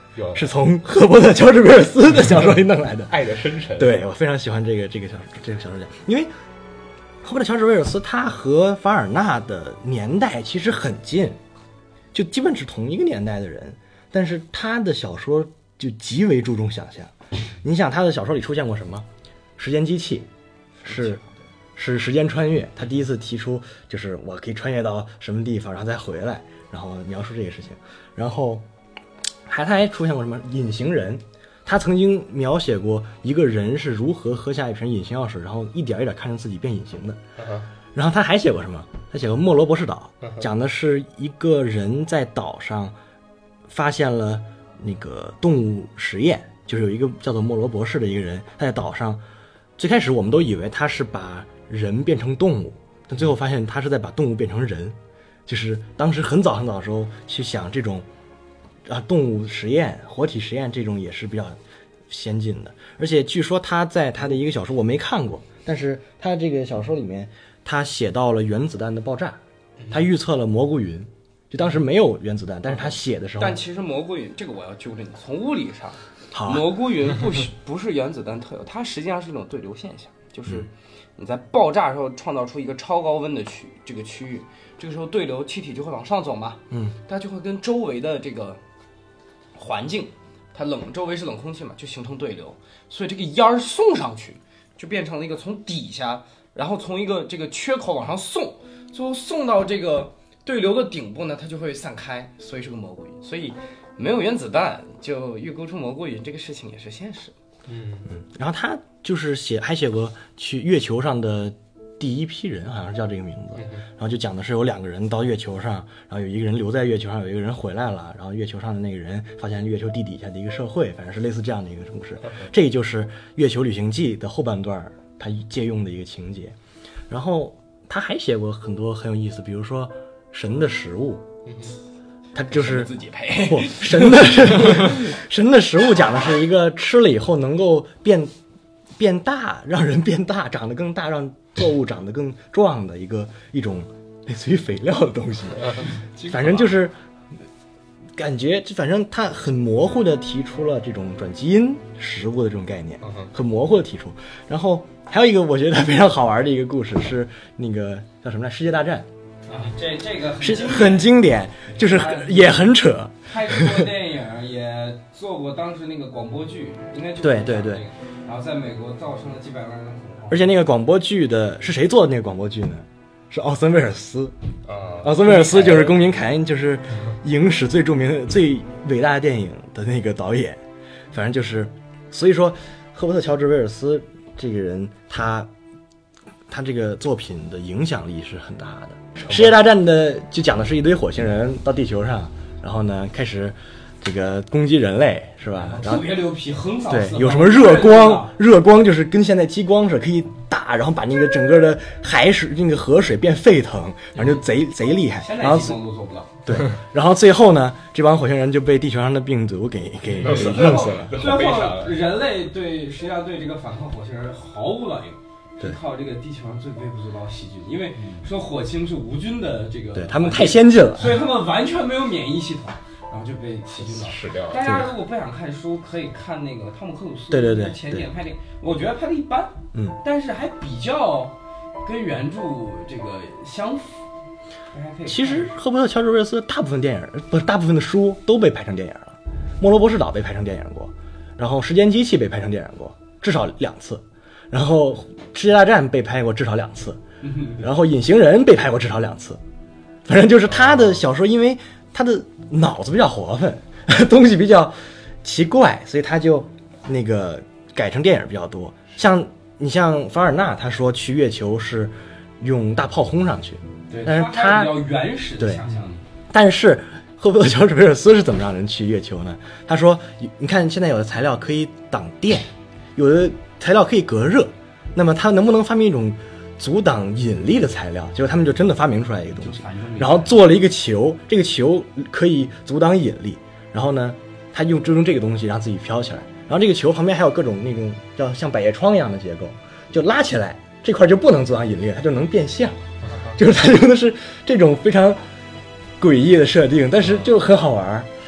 Speaker 2: 是从赫伯特·乔治·威尔斯的小说里弄来的。
Speaker 1: 爱的深沉。
Speaker 2: 对，我非常喜欢这个小说家，因为赫伯特·乔治·威尔斯他和凡尔纳的年代其实很近，就基本是同一个年代的人，但是他的小说就极为注重想象。你想他的小说里出现过什么？时间机器，是时间穿越。他第一次提出就是我可以穿越到什么地方，然后再回来，然后描述这个事情。然后他还出现过什么？隐形人。他曾经描写过一个人是如何喝下一瓶隐形药水，然后一点一点看着自己变隐形的。然后他还写过什么？他写过《莫罗博士岛》，讲的是一个人在岛上发现了那个动物实验，就是有一个叫做莫罗博士的一个人，他在岛上，最开始我们都以为他是把人变成动物，但最后发现他是在把动物变成人。就是当时很早很早的时候去想这种动物实验、活体实验这种也是比较先进的。而且据说他在他的一个小说我没看过，但是他这个小说里面他写到了原子弹的爆炸，他预测了蘑菇云，就当时没有原子弹，但是他写的时候，
Speaker 4: 但其实蘑菇云这个我要纠正你，从物理上，
Speaker 2: 好
Speaker 4: 蘑菇云不是原子弹特有，它实际上是一种对流现象，就是你在爆炸的时候创造出一个超高温的区域，这个时候对流气体就会往上走嘛，它就会跟周围的这个环境，它周围是冷空气嘛，就形成对流，所以这个烟儿送上去，就变成了一个从底下，然后从一个这个缺口往上送，最后送到这个对流的顶部呢，它就会散开，所以是个蘑菇云。所以没有原子弹就预估出蘑菇云这个事情也是现实。
Speaker 2: 然后他就是还写过去月球上的第一批人，好像是叫这个名字。然后就讲的是有2个人到月球上，然后有一个人留在月球上，有一个人回来了，然后月球上的那个人发现月球地底下的一个社会，反正是类似这样的一个故事。这个就是《月球旅行记》的后半段他借用的一个情节。然后他还写过很多很有意思，比如说神的食物，他就是
Speaker 4: 自己配
Speaker 2: 不神的食物讲的是一个吃了以后能够变大，让人变大，长得更大，让作物长得更壮的一种类似于肥料的东西。反正就是感觉，反正他很模糊的提出了这种转基因食物的这种概念，很模糊的提出。然后还有一个我觉得非常好玩的一个故事是那个叫什么来，世界大战。
Speaker 4: 这个
Speaker 2: 是很经典，就是也很扯。
Speaker 4: 拍过电影，也做过当时那个广播剧，应该就是
Speaker 2: 对。
Speaker 4: 然后在美国造成了几百万人恐慌。
Speaker 2: 而且那个广播剧的是谁做的那个广播剧呢？是奥森威尔斯。奥森威尔斯就是《公民凯恩》，就是影史最著名的、最伟大的电影的那个导演。反正就是，所以说赫伯特·乔治·威尔斯这个人，他这个作品的影响力是很大的。世界大战的就讲的是一堆火星人到地球上，然后呢开始这个攻击人类，是吧？然后
Speaker 4: 特别牛皮，横扫
Speaker 2: 对，有什么热光就是跟现在激光是可以打，然后把那个整个的海水那个河水变沸腾，然后就贼厉害。然后
Speaker 4: 激光都做不到。
Speaker 2: 对，然后最后呢，这帮火星人就被地球上的病毒给弄死了。
Speaker 4: 最后人类实际上对这个反抗火星人毫无卵用。是靠这个地球上最微不足道细菌，因为说火星是无菌的这个，
Speaker 2: 对他们太先进了，
Speaker 4: 所以他们完全没有免疫系统，然后就被细菌
Speaker 1: 吃掉了。
Speaker 4: 大家如果不想看书，可以看那个汤姆克鲁斯，
Speaker 2: 对，
Speaker 4: 前几年拍这个，我觉得拍的一般，但是还比较跟原著这个相符。
Speaker 2: 其实赫伯特·乔治·威尔斯大部分的书都被拍成电影了，《莫罗博士岛》被拍成电影过，然后《时间机器》被拍成电影过，至少2次。然后世界大战被拍过至少2次，然后隐形人被拍过至少2次。反正就是他的小说，因为他的脑子比较活泛，东西比较奇怪，所以他就那个改成电影比较多。像凡尔纳，他说去月球是用大炮轰上去，但是他
Speaker 4: 比较原始的想象力。
Speaker 2: 但是赫伯特·乔治·威尔斯是怎么让人去月球呢？他说，你看现在有的材料可以挡电，有的材料可以隔热，那么他能不能发明一种阻挡引力的材料？结果他们就真的发明出来一个东西，然后做了一个球，这个球可以阻挡引力，然后呢，他就用这个东西让自己飘起来，然后这个球旁边还有各种那种叫像百叶窗一样的结构，就拉起来这块就不能阻挡引力，它就能变相，就是他用的是这种非常诡异的设定，但是就很好玩。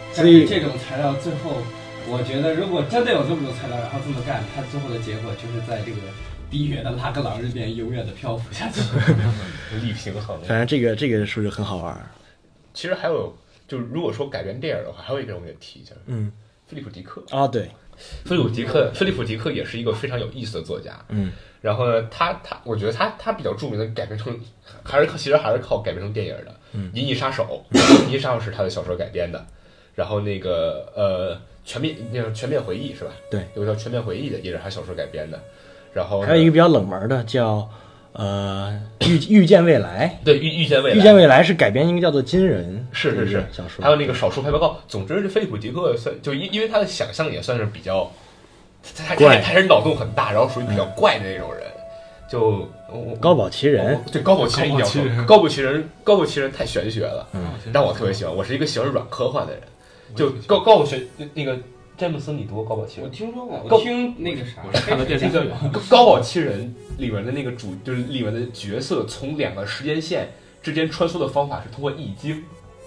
Speaker 2: 所以
Speaker 4: 这种材料最后，我觉得如果真的有这么多材料，然后这么干，它最后的结果就是在这个低血的拉格朗日边永远的漂浮下去。
Speaker 1: 力平衡。
Speaker 2: 反正这个书就很好玩。
Speaker 1: 其实还有，就是如果说改编电影的话，还有一个人我也提一下，菲利普迪克。
Speaker 2: 啊，对，
Speaker 1: 菲利普迪克也是一个非常有意思的作家。然后呢，我觉得他比较著名的改编成，其实还是靠改编成电影的。银翼杀手，银翼杀手是他的小说改编的。然后那个全面回忆是吧？
Speaker 2: 对，
Speaker 1: 有个叫全面回忆的，也是他小说改编的。然后
Speaker 2: 还有一个比较冷门的叫预见未来。
Speaker 1: 对，预见未来。
Speaker 2: 预见未来是改编一个叫做金人
Speaker 1: 是
Speaker 2: 小说，
Speaker 1: 还有那个少数派报告。总之，这菲利普迪克就因为他的想象也算是比较，他是脑洞很大，然后属于比较怪的那种人。就
Speaker 2: 高保奇人，
Speaker 1: 对高保奇人一定要说，高保奇人太玄学了，但我特别喜欢。我是一个喜欢软科幻的人，就高保奇那个詹姆斯，你读过高保奇人？
Speaker 4: 我听说过，我听那个啥，
Speaker 1: 我是看了电视剧。高保奇人里面的那个就是里面的角色从2个时间线之间穿梭的方法是通过易经。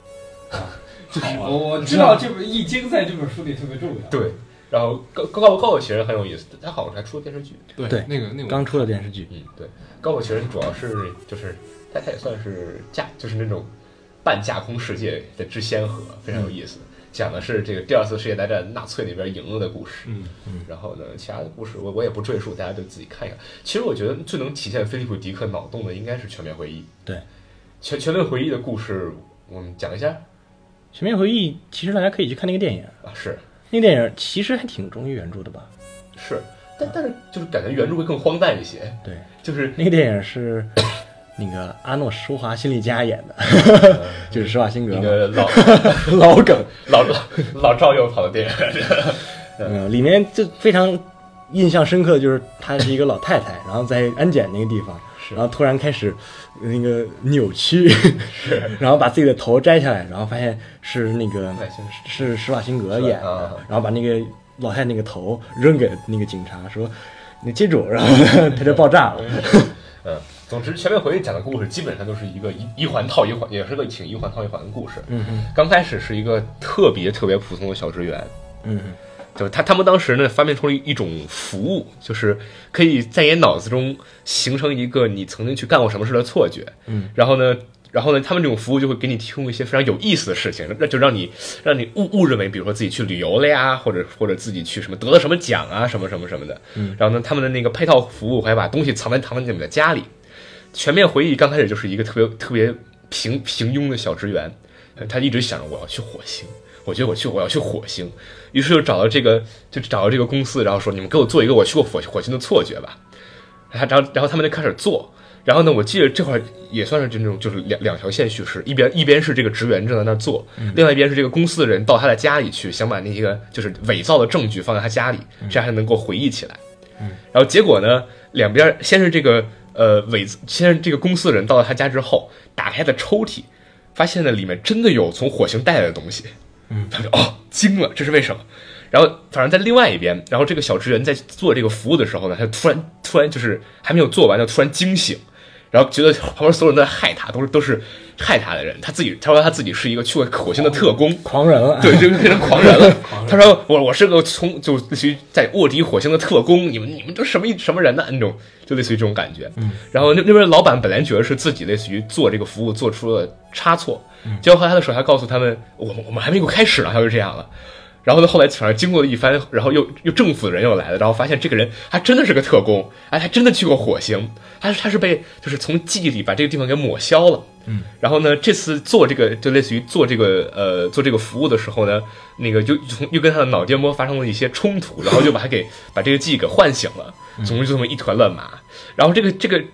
Speaker 4: 我知道这本《易经》在这本书里特别重要。
Speaker 1: 对。然后高保奇人很有意思，他好像还出了电视剧。
Speaker 2: 对，
Speaker 3: 那个
Speaker 2: 刚出了电视剧。
Speaker 1: 对，高保奇人主要是就是他也算是就是那种半架空世界的之先河，非常有意思。讲的是这个第2次世界大战纳粹那边赢了的故事。然后呢，其他的故事我也不赘述，大家就自己看一看。其实我觉得最能体现菲利普迪克脑洞的应该是全面回忆。
Speaker 2: 对，
Speaker 1: 全面回忆的故事我们讲一下。
Speaker 2: 全面回忆其实大家可以去看那个电影
Speaker 1: 啊，是。
Speaker 2: 那个电影其实还挺忠于原著的吧？
Speaker 1: 是，但是就是感觉原著会更荒诞一些。
Speaker 2: 对，
Speaker 1: 就是
Speaker 2: 那个电影是那个阿诺·施华辛利加演的，就是施瓦辛格
Speaker 1: 那个
Speaker 2: 老梗，
Speaker 1: 老赵又跑到电影
Speaker 2: 里面就非常印象深刻，就是她是一个老太太，然后在安检那个地方，然后突然开始那个扭曲，然后把自己的头摘下来，然后发现是那个是施瓦辛格演的，然后把那个老太太那个头扔给那个警察，说你记住，然后他就爆炸了。
Speaker 1: 总之，全面回忆讲的故事基本上都是一个一环套一环，也是个挺一环套一环的故事。刚开始是一个特别普通的小职员。就他们当时呢发明出了一种服务，就是可以在你脑子中形成一个你曾经去干过什么事的错觉。然后呢，他们这种服务就会给你提供一些非常有意思的事情，就让你误认为，比如说自己去旅游了呀，或者自己去什么得了什么奖啊，什么什么什么的。然后呢，他们的那个配套服务还把东西藏在你们的家里。全面回忆刚开始就是一个特别平庸的小职员，他一直想着我要去火星。我觉得我要去火星，于是就找到这个公司，然后说你们给我做一个我去过火星的错觉吧。然后他们就开始做。然后呢，我记得这块也算是这种就是两条线叙事，一边是这个职员正在那做，另外一边是这个公司的人到他的家里去，想把那个就是伪造的证据放在他家里，这样还能够回忆起来。然后结果呢，两边先是这个先是这个公司的人到了他家之后，打开的抽屉，发现呢里面真的有从火星带来的东西。他就惊了，这是为什么？然后反正在另外一边，然后这个小职员在做这个服务的时候呢，他突然就是还没有做完，就突然惊醒，然后觉得旁边所有人都在害他，都是害他的人。他说他自己是一个去过火星的特工，
Speaker 2: 狂人了，
Speaker 1: 对，就变成狂人了。他说我是个就类似于在卧底火星的特工，你们都什么人呢？那种就类似于这种感觉。然后那边老板本来觉得是自己类似于做这个服务做出了差错，结果后来他的手下告诉他们，我们还没有开始呢，他就这样了。然后呢，后来反正经过了一番，然后又政府的人又来了，然后发现这个人还真的是个特工，他真的去过火星，他是被就是从记忆里把这个地方给抹消了。然后呢，这次做这个就类似于做这个服务的时候呢，那个又跟他的脑电波发生了一些冲突，然后就把这个记忆给唤醒了，总之就这么一团乱麻。然后这个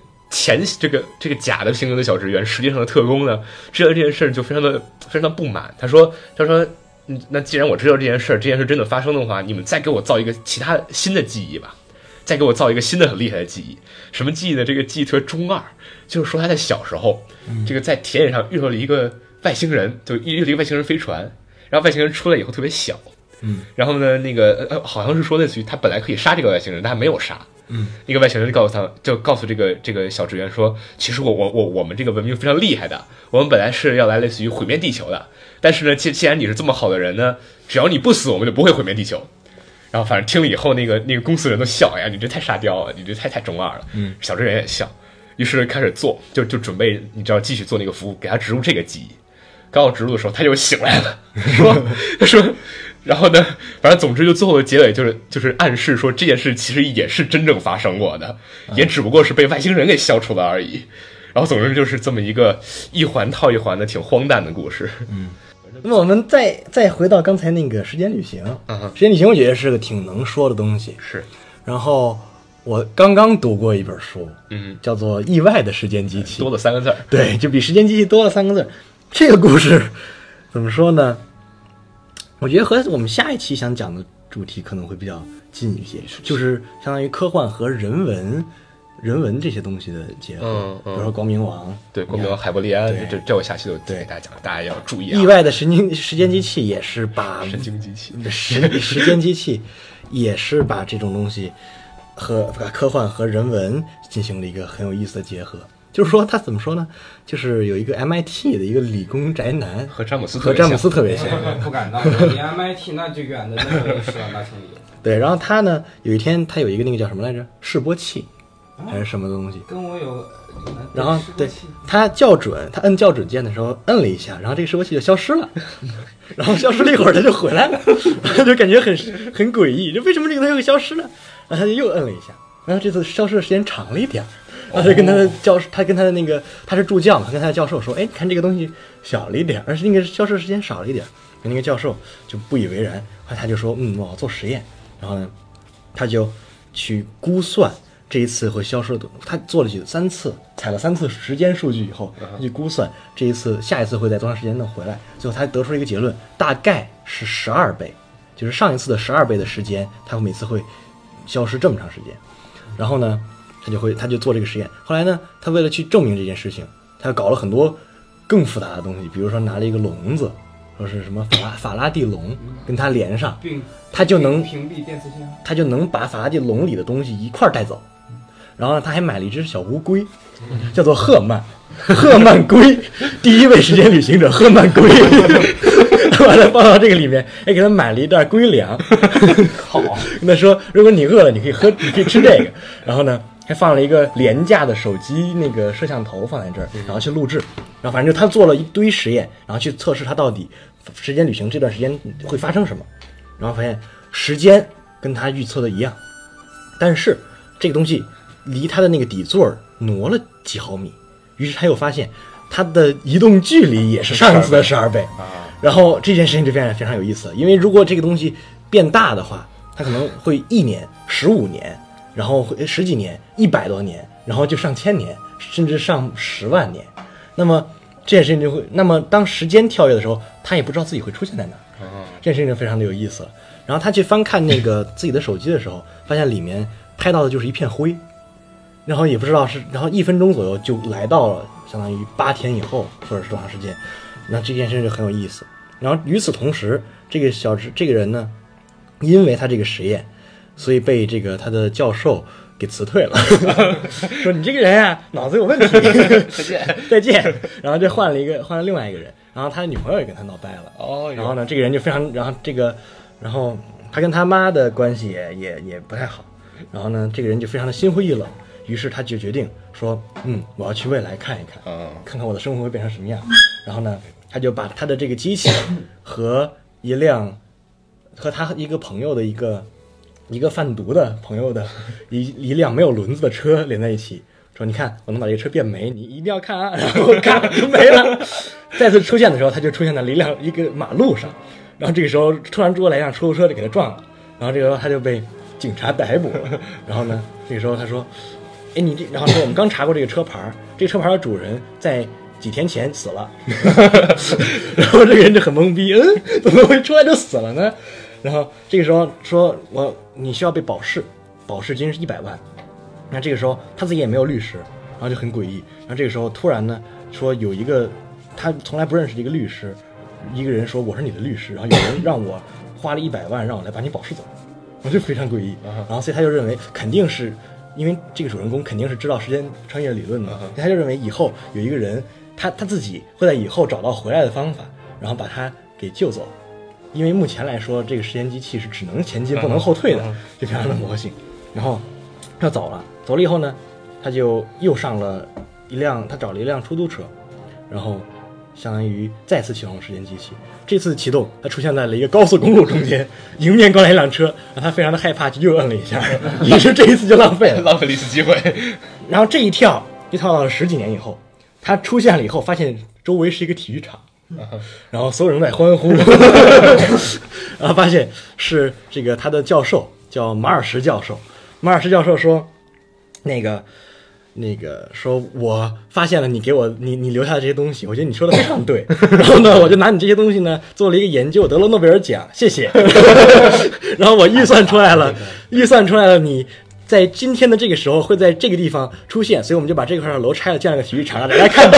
Speaker 1: 假的平庸的小职员，实际上的特工呢，知道这件事就非常的不满。他说，那既然我知道这件事真的发生的话，你们再给我造一个其他新的记忆吧，再给我造一个新的很厉害的记忆。什么记忆呢？这个记忆特别中二，就是说他在小时候，这个在田野上遇到了一个外星人，就遇到了一个外星人飞船，然后外星人出来以后特别小，然后呢，那个好像是说类似于他本来可以杀这个外星人，但他没有杀。 那个外星人就告诉这个小职员说，其实我们这个文明非常厉害的，我们本来是要来类似于毁灭地球的，但是呢，既然你是这么好的人呢，只要你不死，我们就不会毁灭地球。然后反正听了以后，那个公司人都笑，哎呀，你这太沙雕了，你这太中二了。小职员也笑，于是开始做，就准备你知道继续做那个服务，给他植入这个记忆。刚要植入的时候，他就醒来了，他说，然后呢，反正总之就最后的结尾就是暗示说这件事其实也是真正发生过的，也只不过是被外星人给消除了而已。然后总之就是这么一个一环套一环的挺荒诞的故事。
Speaker 2: 那么我们再回到刚才那个时间旅行，时间旅行我觉得是个挺能说的东西。
Speaker 1: 是，
Speaker 2: 然后我刚刚读过一本书，叫做《意外的时间机器》，
Speaker 1: 多了3个字。
Speaker 2: 对，就比时间机器多了3个字。这个故事怎么说呢？我觉得和我们下一期想讲的主题可能会比较近一些，就是相当于科幻和人文这些东西的结合，比如说光明王，
Speaker 1: 对，光明王、海伯利安，这我下期都给大家讲，大家要注意啊。
Speaker 2: 意外的时间机器也是把
Speaker 1: 神经机器，
Speaker 2: 时间机器也是把这种东西和科幻和人文进行了一个很有意思的结合。就是说他怎么说呢？就是有一个 MIT 的一个理工宅男
Speaker 1: 和詹姆斯
Speaker 2: 特别像，
Speaker 4: 不敢当，离 MIT 那就远的那个10万8千里。
Speaker 2: 对，然后他呢，有一天他有一个那个叫什么来着，示波器。还是什么东西？
Speaker 4: 跟我有，
Speaker 2: 然后对他摁校准键的时候摁了一下，然后这个示波器就消失了，然后消失了一会儿他就回来了，就感觉很诡异，这为什么这个东西会消失呢？然后他就又摁了一下，然后这次消失的时间长了一点，然后他跟他的他是助教嘛，他跟他的教授说，哎，你看这个东西小了一点，而且那个消失的时间少了一点，那个教授就不以为然，后他就说，我要做实验，然后呢，他就去估算。这一次会消失的，他做了3次，采了3次时间数据以后，他去估算下一次会在多长时间能回来。最后他得出了一个结论，大概是12倍，就是上一次的12倍的时间，他每次会消失这么长时间。然后呢，他就做这个实验。后来呢，他为了去证明这件事情，他搞了很多更复杂的东西，比如说拿了一个笼子，说是什么法拉第笼，跟它连上，他就能
Speaker 4: 屏蔽电磁线，
Speaker 2: 他就能把法拉第笼里的东西一块带走。然后呢，他还买了一只小乌龟，叫做赫曼龟，第一位时间旅行者赫曼龟，把它放到这个里面，还给他买了一袋龟粮，好，跟他说，如果你饿了，你可以吃这个。然后呢，还放了一个廉价的手机那个摄像头放在这儿，然后去录制。然后反正就他做了一堆实验，然后去测试他到底时间旅行这段时间会发生什么。然后发现时间跟他预测的一样，但是这个东西离他的那个底座挪了几毫米，于是他又发现它的移动距离也是上一次的12倍。然后这件事情就非常非常有意思，因为如果这个东西变大的话，它可能会1年、15年，然后会10几年、100多年，然后就上千年，甚至上10万年。那么这件事情就会，那么当时间跳跃的时候，他也不知道自己会出现在哪儿。这件事情就非常的有意思了。然后他去翻看那个自己的手机的时候，发现里面拍到的就是一片灰。然后也不知道是，然后1分钟左右就来到了相当于8天以后，或者是多长时间，那这件事就很有意思。然后与此同时，这个人呢，因为他这个实验，所以被他的教授给辞退了，说你这个人啊脑子有问题，再见。然后就换了另外一个人，然后他的女朋友也跟他闹掰了。然后呢，这个人就非常，然后他跟他妈的关系也不太好。然后呢，这个人就非常的心灰意冷。于是他就决定说，我要去未来看一看，看看我的生活会变成什么样。然后呢，他就把他的这个机器和他一个朋友的一个贩毒的朋友的一辆没有轮子的车连在一起，说你看我能把这个车变没，你一定要看啊。然后咔就没了。再次出现的时候，他就出现在一个马路上，然后这个时候突然来一辆出租车就给他撞了，然后这个时候他就被警察逮捕了。然后呢，这个时候他说，然后说我们刚查过这个车牌，这个车牌的主人在几天前死了。然后这个人就很懵逼，怎么会出来就死了呢？然后这个时候说你需要被保释金是100万。那这个时候他自己也没有律师，然后就很诡异。然后这个时候突然呢说有一个他从来不认识的一个律师，一个人说我是你的律师，然后有人让我花了100万让我来把你保释走，我就非常诡异。然后所以他就认为肯定是因为这个主人公肯定是知道时间穿越理论的，他就认为以后有一个人，他自己会在以后找到回来的方法，然后把他给救走。因为目前来说，这个时间机器是只能前进不能后退的，就这样的魔性。然后他走了以后呢，他就又上了他找了一辆出租车，然后相当于再次启动时间机器。这次启动，他出现在了一个高速公路中间，迎面过来一辆车，让他非常的害怕，就又摁了一下，于是这一次就浪费了
Speaker 1: 一次机会。
Speaker 2: 然后这一跳就跳到了10几年以后，他出现了以后，发现周围是一个体育场，然后所有人在欢呼，然后发现是这个他的教授叫马尔什教授。马尔什教授说，那个说，我发现了你给我你留下的这些东西，我觉得你说的非常对。然后呢，我就拿你这些东西呢做了一个研究，得了诺贝尔奖，谢谢。然后我预算出来了你在今天的这个时候会在这个地方出现，所以我们就把这块楼拆了，建了个体育场，让大家看你。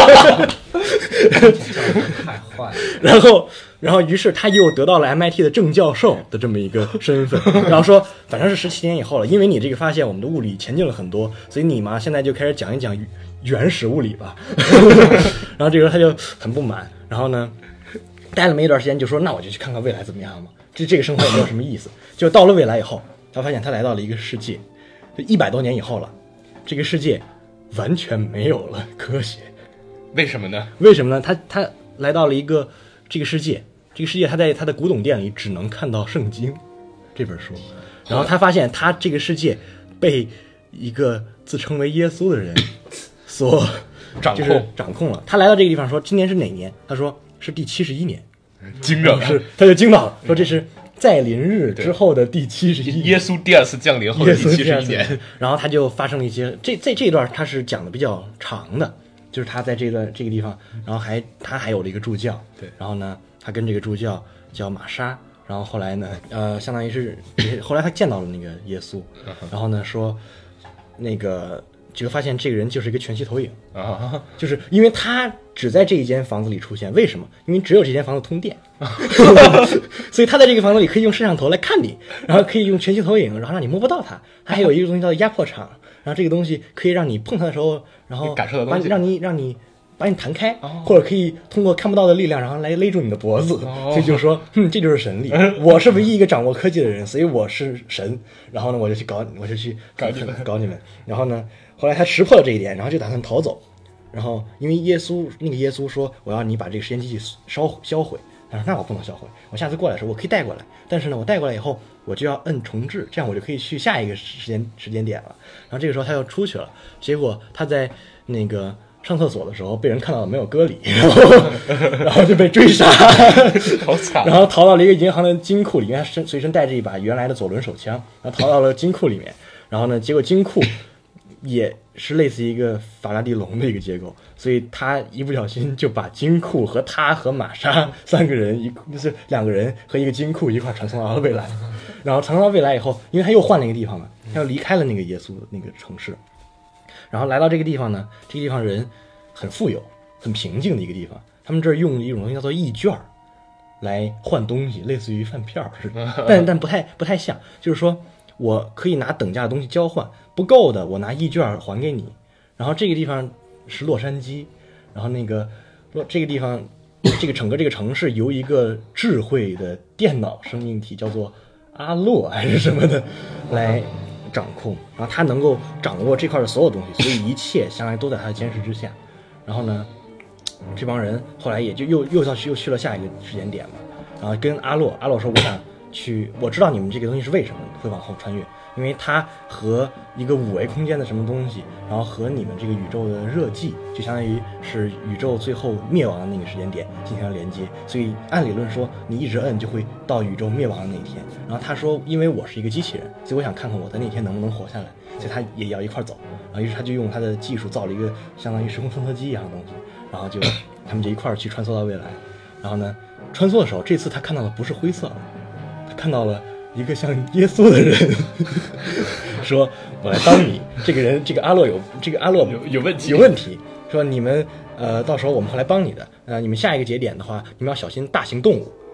Speaker 4: 太坏了。
Speaker 2: 然后于是他又得到了 MIT 的正教授的这么一个身份，然后说反正是17年以后了，因为你这个发现我们的物理前进了很多，所以你嘛现在就开始讲一讲原始物理吧。然后这个时候他就很不满，然后呢待了没一段时间就说那我就去看看未来怎么样嘛，这个生活也没有什么意思。就到了未来以后，他发现他来到了一个世界，就100多年以后了，这个世界完全没有了科学。
Speaker 1: 为什么呢？
Speaker 2: 他来到了这个世界他在他的古董店里只能看到圣经这本书，然后他发现他这个世界被一个自称为耶稣的人所掌控了。他来到这个地方说今年是哪年，他说是第71年，
Speaker 1: 惊着了，
Speaker 2: 他就惊到了，说这是在临日之后的第71年，
Speaker 1: 耶稣第2次降临后的第71年。
Speaker 2: 然后他就发生了一些在这一段他是讲的比较长的，就是他在这个地方，然后他还有了一个助教，
Speaker 1: 对，
Speaker 2: 然后呢，他跟这个助教叫玛莎，然后后来呢，相当于是后来他见到了那个耶稣，然后呢说，就发现这个人就是一个全息投影
Speaker 1: 啊，
Speaker 2: 就是因为他只在这一间房子里出现，为什么？因为只有这间房子通电，所以他在这个房子里可以用摄像头来看你，然后可以用全息投影，然后让你摸不到他。他还有一个东西叫做压迫场，然后这个东西可以让你碰它的时候，然后
Speaker 1: 感受到东西，
Speaker 2: 让你把你弹开，或者可以通过看不到的力量，然后来勒住你的脖子。所以就说，这就是神力。我是唯一一个掌握科技的人，所以我是神。然后呢，我就去搞你们。然后呢，后来他识破了这一点，然后就打算逃走。然后因为耶稣说，我要你把这个时间机器销毁。他说那我不能销毁，我下次过来的时候我可以带过来，但是呢，我带过来以后我就要摁重置，这样我就可以去下一个时间点了。然后这个时候他又出去了，结果他在那个上厕所的时候被人看到了没有割礼，然后就被追杀，
Speaker 1: 好惨。
Speaker 2: 然后逃到了一个银行的金库里面，他随身带着一把原来的左轮手枪，然后逃到了金库里面。然后呢，结果金库也是类似一个法拉第笼的一个结构，所以他一不小心就把金库和他和玛莎3个人就是2个人和一个金库一块传送到了未来。然后传送到未来以后，因为他又换了一个地方嘛，他又离开了那个耶稣的那个城市，然后来到这个地方呢，这个地方人很富有很平静的一个地方，他们这儿用一种东西叫做义券来换东西，类似于饭票似的，但不太像，就是说我可以拿等价的东西交换，不够的我拿义券还给你。然后这个地方是洛杉矶，然后这个地方整个这个城市由一个智慧的电脑生命体叫做阿洛还是什么的来掌控，然后他能够掌握这块的所有东西，所以一切相当于都在他的监视之下。然后呢，这帮人后来也就又去了下一个时间点嘛，然后跟阿洛说，我知道你们这个东西是为什么会往后穿越，因为它和一个5维空间的什么东西，然后和你们这个宇宙的热寂，就相当于是宇宙最后灭亡的那个时间点进行了连接，所以按理论说你一直摁就会到宇宙灭亡的那一天。然后他说因为我是一个机器人，所以我想看看我在那天能不能活下来，所以他也要一块走。然后于是他就用他的技术造了一个相当于时空穿梭机一样的东西，然后他们就一块去穿梭到未来。然后呢，穿梭的时候这次他看到的不是灰色的，他看到了一个像耶稣的人，说我来帮你。这个阿洛有问题，说你们到时候我们会来帮你的。你们下一个节点的话，你们要小心大型动物，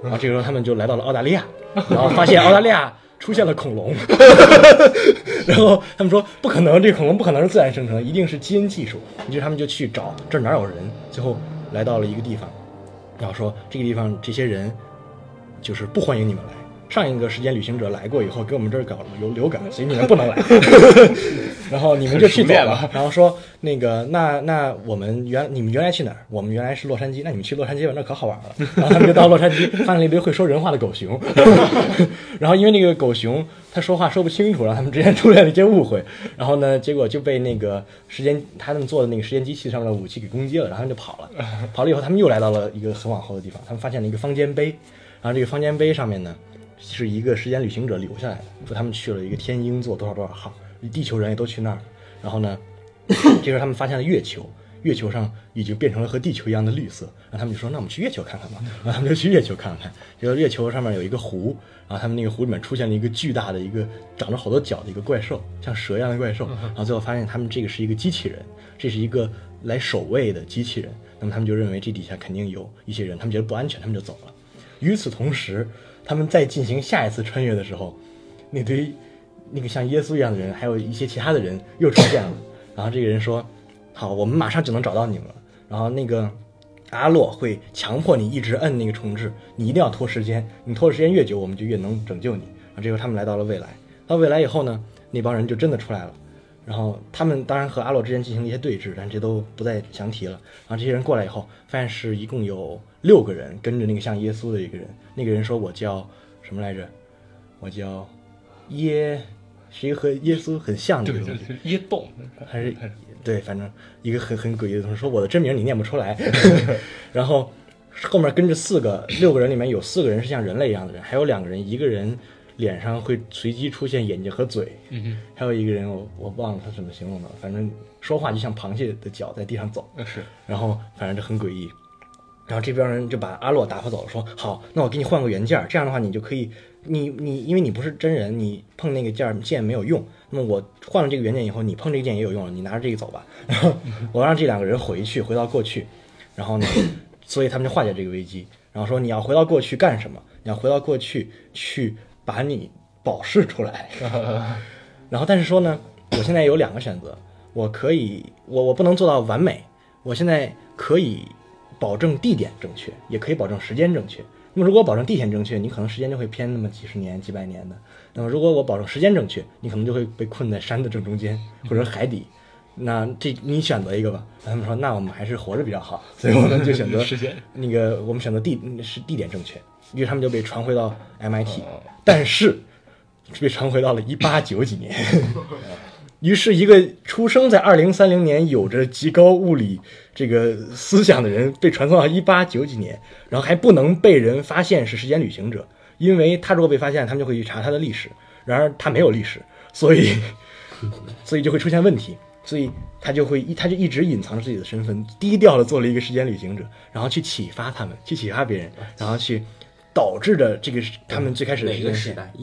Speaker 2: 然后这个时候他们就来到了澳大利亚，然后发现澳大利亚出现了恐龙，然后他们说不可能，这个恐龙不可能是自然生成，一定是基因技术。于是他们就去找这哪有人，最后来到了一个地方，然后说这个地方这些人就是不欢迎你们来。上一个时间旅行者来过以后，给我们这儿搞了流感，所以你们不能来。然后你们就去走了。然后说那个那你们原来去哪儿？我们原来是洛杉矶，那你们去洛杉矶吧，那可好玩了。然后他们就到洛杉矶，发现了一堆会说人话的狗熊。然后因为那个狗熊他说话说不清楚，然后他们之间出现了一些误会。然后呢，结果就被那个他们做的那个时间机器上面的武器给攻击了，然后他们就跑了。跑了以后，他们又来到了一个很往后的地方，他们发现了一个方尖碑。然后这个方尖碑上面呢，是一个时间旅行者留下来的，说他们去了一个天鹰座多少多少号，地球人也都去那儿。然后呢，这时候他们发现了月球，月球上已经变成了和地球一样的绿色。然后他们就说，那我们去月球看看吧。然后他们就去月球看看，结果月球上面有一个湖，然后他们那个湖里面出现了一个巨大的一个长着好多角的一个怪兽，像蛇一样的怪兽。然后最后发现他们这个是一个机器人，这是一个来守卫的机器人。那么他们就认为这底下肯定有一些人，他们觉得不安全，他们就走了。与此同时，他们在进行下一次穿越的时候，那堆那个像耶稣一样的人，还有一些其他的人又出现了。然后这个人说：“好，我们马上就能找到你们了。”然后那个阿洛会强迫你一直摁那个重置，你一定要拖时间，你拖的时间越久，我们就越能拯救你。然后这时候他们来到了未来，到未来以后呢，那帮人就真的出来了。然后他们当然和阿洛之间进行了一些对峙，但这都不再详提了。然后这些人过来以后，发现是一共有6个人跟着那个像耶稣的一个人。那个人说：“我叫什么来着？我叫是一个和耶稣很像的一个东西，
Speaker 1: 耶动
Speaker 2: 还是对，反正一个很诡异的东西。说我的真名你念不出来。然后后面跟着6个人里面有4个人是像人类一样的人，还有2个人，一个人脸上会随机出现眼睛和嘴，还有一个人我忘了他怎么形容的，反正说话就像螃蟹的脚在地上走，
Speaker 1: 是，
Speaker 2: 然后反正就很诡异。然后这边人就把阿洛打发走了，说好，那我给你换个原件，这样的话你就可以，你因为你不是真人，你碰那个剑没有用，那么我换了这个原件以后，你碰这个剑也有用了，你拿着这个走吧。然后我让这2个人回到过去，然后呢，所以他们就化解这个危机。然后说你要回到过去干什么？你要回到过去去把你保释出来。然后但是说呢，我现在有2个选择，我可以我不能做到完美，我现在可以保证地点正确，也可以保证时间正确。那么如果保证地点正确，你可能时间就会偏那么几十年几百年的。那么如果我保证时间正确，你可能就会被困在山的正中间或者海底。那你选择一个吧。他们说那我们还是活着比较好，所以我们就选择
Speaker 1: 时间
Speaker 2: 那个我们选择地点正确。于是他们就被传回到 MIT， 但是被传回到了1890几年。于是一个出生在2030年有着极高物理这个思想的人被传送到1890几年，然后还不能被人发现是时间旅行者，因为他如果被发现，他们就会去查他的历史，然而他没有历史，所以就会出现问题，所以他就一直隐藏着自己的身份，低调的做了一个时间旅行者，然后去启发他们，去启发别人，然后去导致的这个他们最开始的
Speaker 4: 哪个时代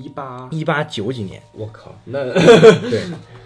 Speaker 2: ？1890几年。
Speaker 4: 我靠，那
Speaker 2: 对。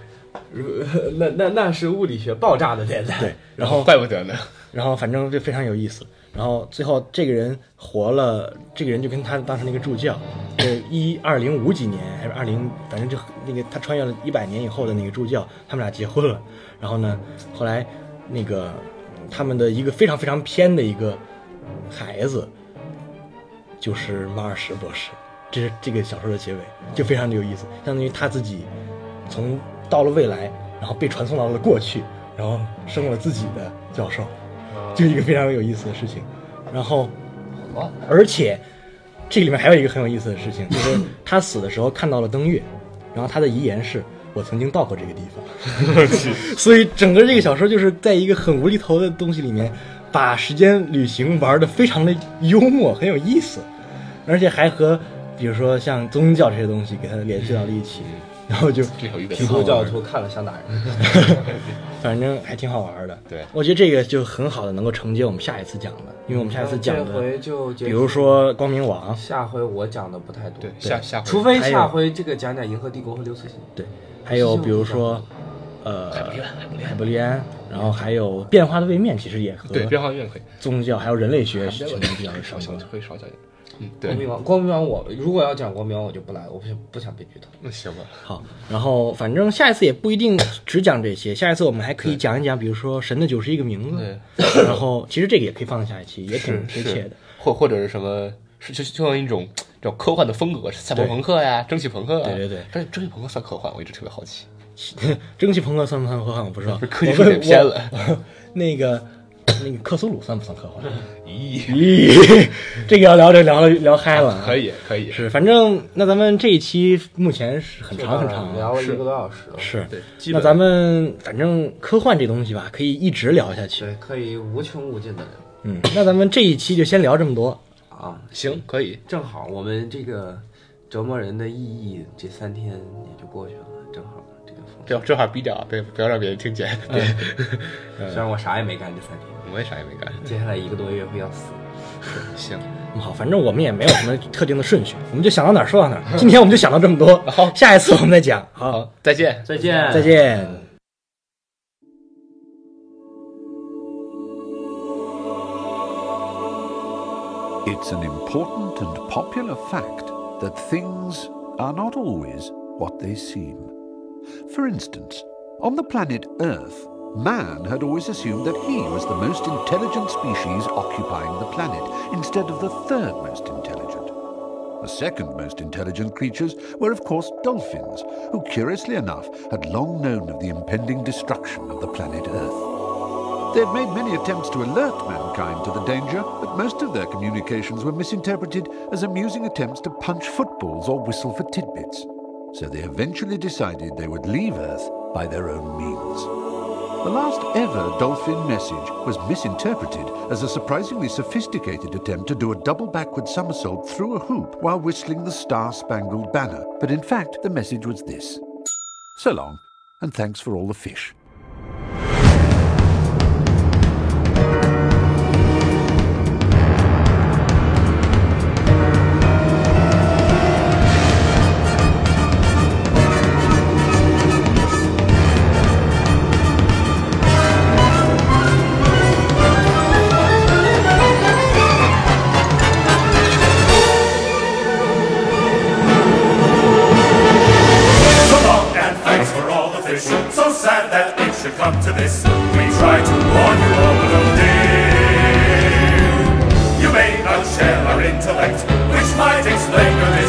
Speaker 4: 那是物理学爆炸的年代。
Speaker 2: 对，然后
Speaker 1: 怪不得呢。
Speaker 2: 然后反正就非常有意思。然后最后这个人活了，这个人就跟他当时那个助教，2005几年还是20，反正就那个他穿越了100年以后的那个助教，他们俩结婚了。然后呢，后来那个他们的一个非常非常偏的一个孩子，就是马尔什博士。这是这个小说的结尾，就非常的有意思，相当于他自己到了未来，然后被传送到了过去，然后生了自己的教授，就一个非常有意思的事情。然后，而且这里面还有一个很有意思的事情，就是他死的时候看到了登月，然后他的遗言是：我曾经到过这个地方。所以整个这个小说就是在一个很无厘头的东西里面，把时间旅行玩得非常的幽默，很有意思，而且还和比如说像宗教这些东西给它联系到了一起。然后就挺好玩的，
Speaker 4: 教徒看了想打人。
Speaker 2: 反正还挺好玩的。
Speaker 1: 对，
Speaker 2: 我觉得这个就很好的能够承接我们下一次讲的，因为我们下一次讲的，
Speaker 4: 这回就
Speaker 2: 比如说光明王，
Speaker 4: 下回我讲的不太多。
Speaker 1: 对，下回
Speaker 4: 除非下回这个讲讲银河帝国和刘慈欣。
Speaker 2: 对，还有比如说海伯利安，然后还有变化的位面，其实也和
Speaker 1: 对变化位面可以，
Speaker 2: 宗教还有人类学可能比较
Speaker 1: 少
Speaker 2: 相关。
Speaker 1: 可以少讲一点。
Speaker 4: 光明王我如果要讲光明王我就不来了，我不想被剧透。
Speaker 1: 那行吧。
Speaker 2: 好，然后反正下一次也不一定只讲这些，下一次我们还可以讲一讲，比如说神的91个名字，然后其实这个也可以放在下一期，也挺贴切的。
Speaker 1: 或者是什么，就像一种这种科幻的风格，是赛博朋克呀、蒸汽朋克啊。对，蒸汽朋克算科幻，我一直特别好奇。
Speaker 2: 蒸汽朋克算不算科幻？我不知道，
Speaker 1: 不是科技有点偏了。
Speaker 2: 那个克苏鲁算不算科幻？咦，这个要聊嗨了。
Speaker 1: 可以，
Speaker 2: 是，反正那咱们这一期目前是很长，
Speaker 4: 聊了1个多小时了。
Speaker 2: 是，对。那咱们反正科幻这东西吧，可以一直聊下去。
Speaker 4: 对，可以无穷无尽的聊。
Speaker 2: 那咱们这一期就先聊这么多
Speaker 4: 啊。
Speaker 1: 行，可以。
Speaker 4: 正好我们这个折磨人的意义，这3天也就过去了，正好。
Speaker 1: 这话逼掉啊，不要让别人听见。
Speaker 4: 虽然我啥也没干这3天，
Speaker 1: 我也啥也没干。
Speaker 4: 接下来1个多月会要死。
Speaker 1: 行，
Speaker 2: 好，反正我们也没有什么特定的顺序，我们就想到哪儿说到哪儿。今天我们就想到这么多，
Speaker 1: 好，
Speaker 2: 下一次我们再讲。
Speaker 1: 好，再见。
Speaker 2: 再见。
Speaker 5: It's an important and popular fact that things are not always what they seem. For instance, on the planet Earth, man had always assumed that he was the most intelligent species occupying the planet, instead of the third most intelligent. The second most intelligent creatures were, of course, dolphins, who, curiously enough, had long known of the impending destruction of the planet Earth. They had made many attempts to alert mankind to the danger, but most of their communications were misinterpreted as amusing attempts to punch footballs or whistle for tidbits. So they eventually decided they would leave Earth by their own means. The last ever dolphin message was misinterpreted as a surprisingly sophisticated attempt to do a double backward somersault through a hoop while whistling the Star-Spangled Banner. But in fact, the message was this: so long, and thanks for all the fish.
Speaker 6: So sad that it should come to this. We try to warn you all, but oh dear, you may not share our intellect, which might explain your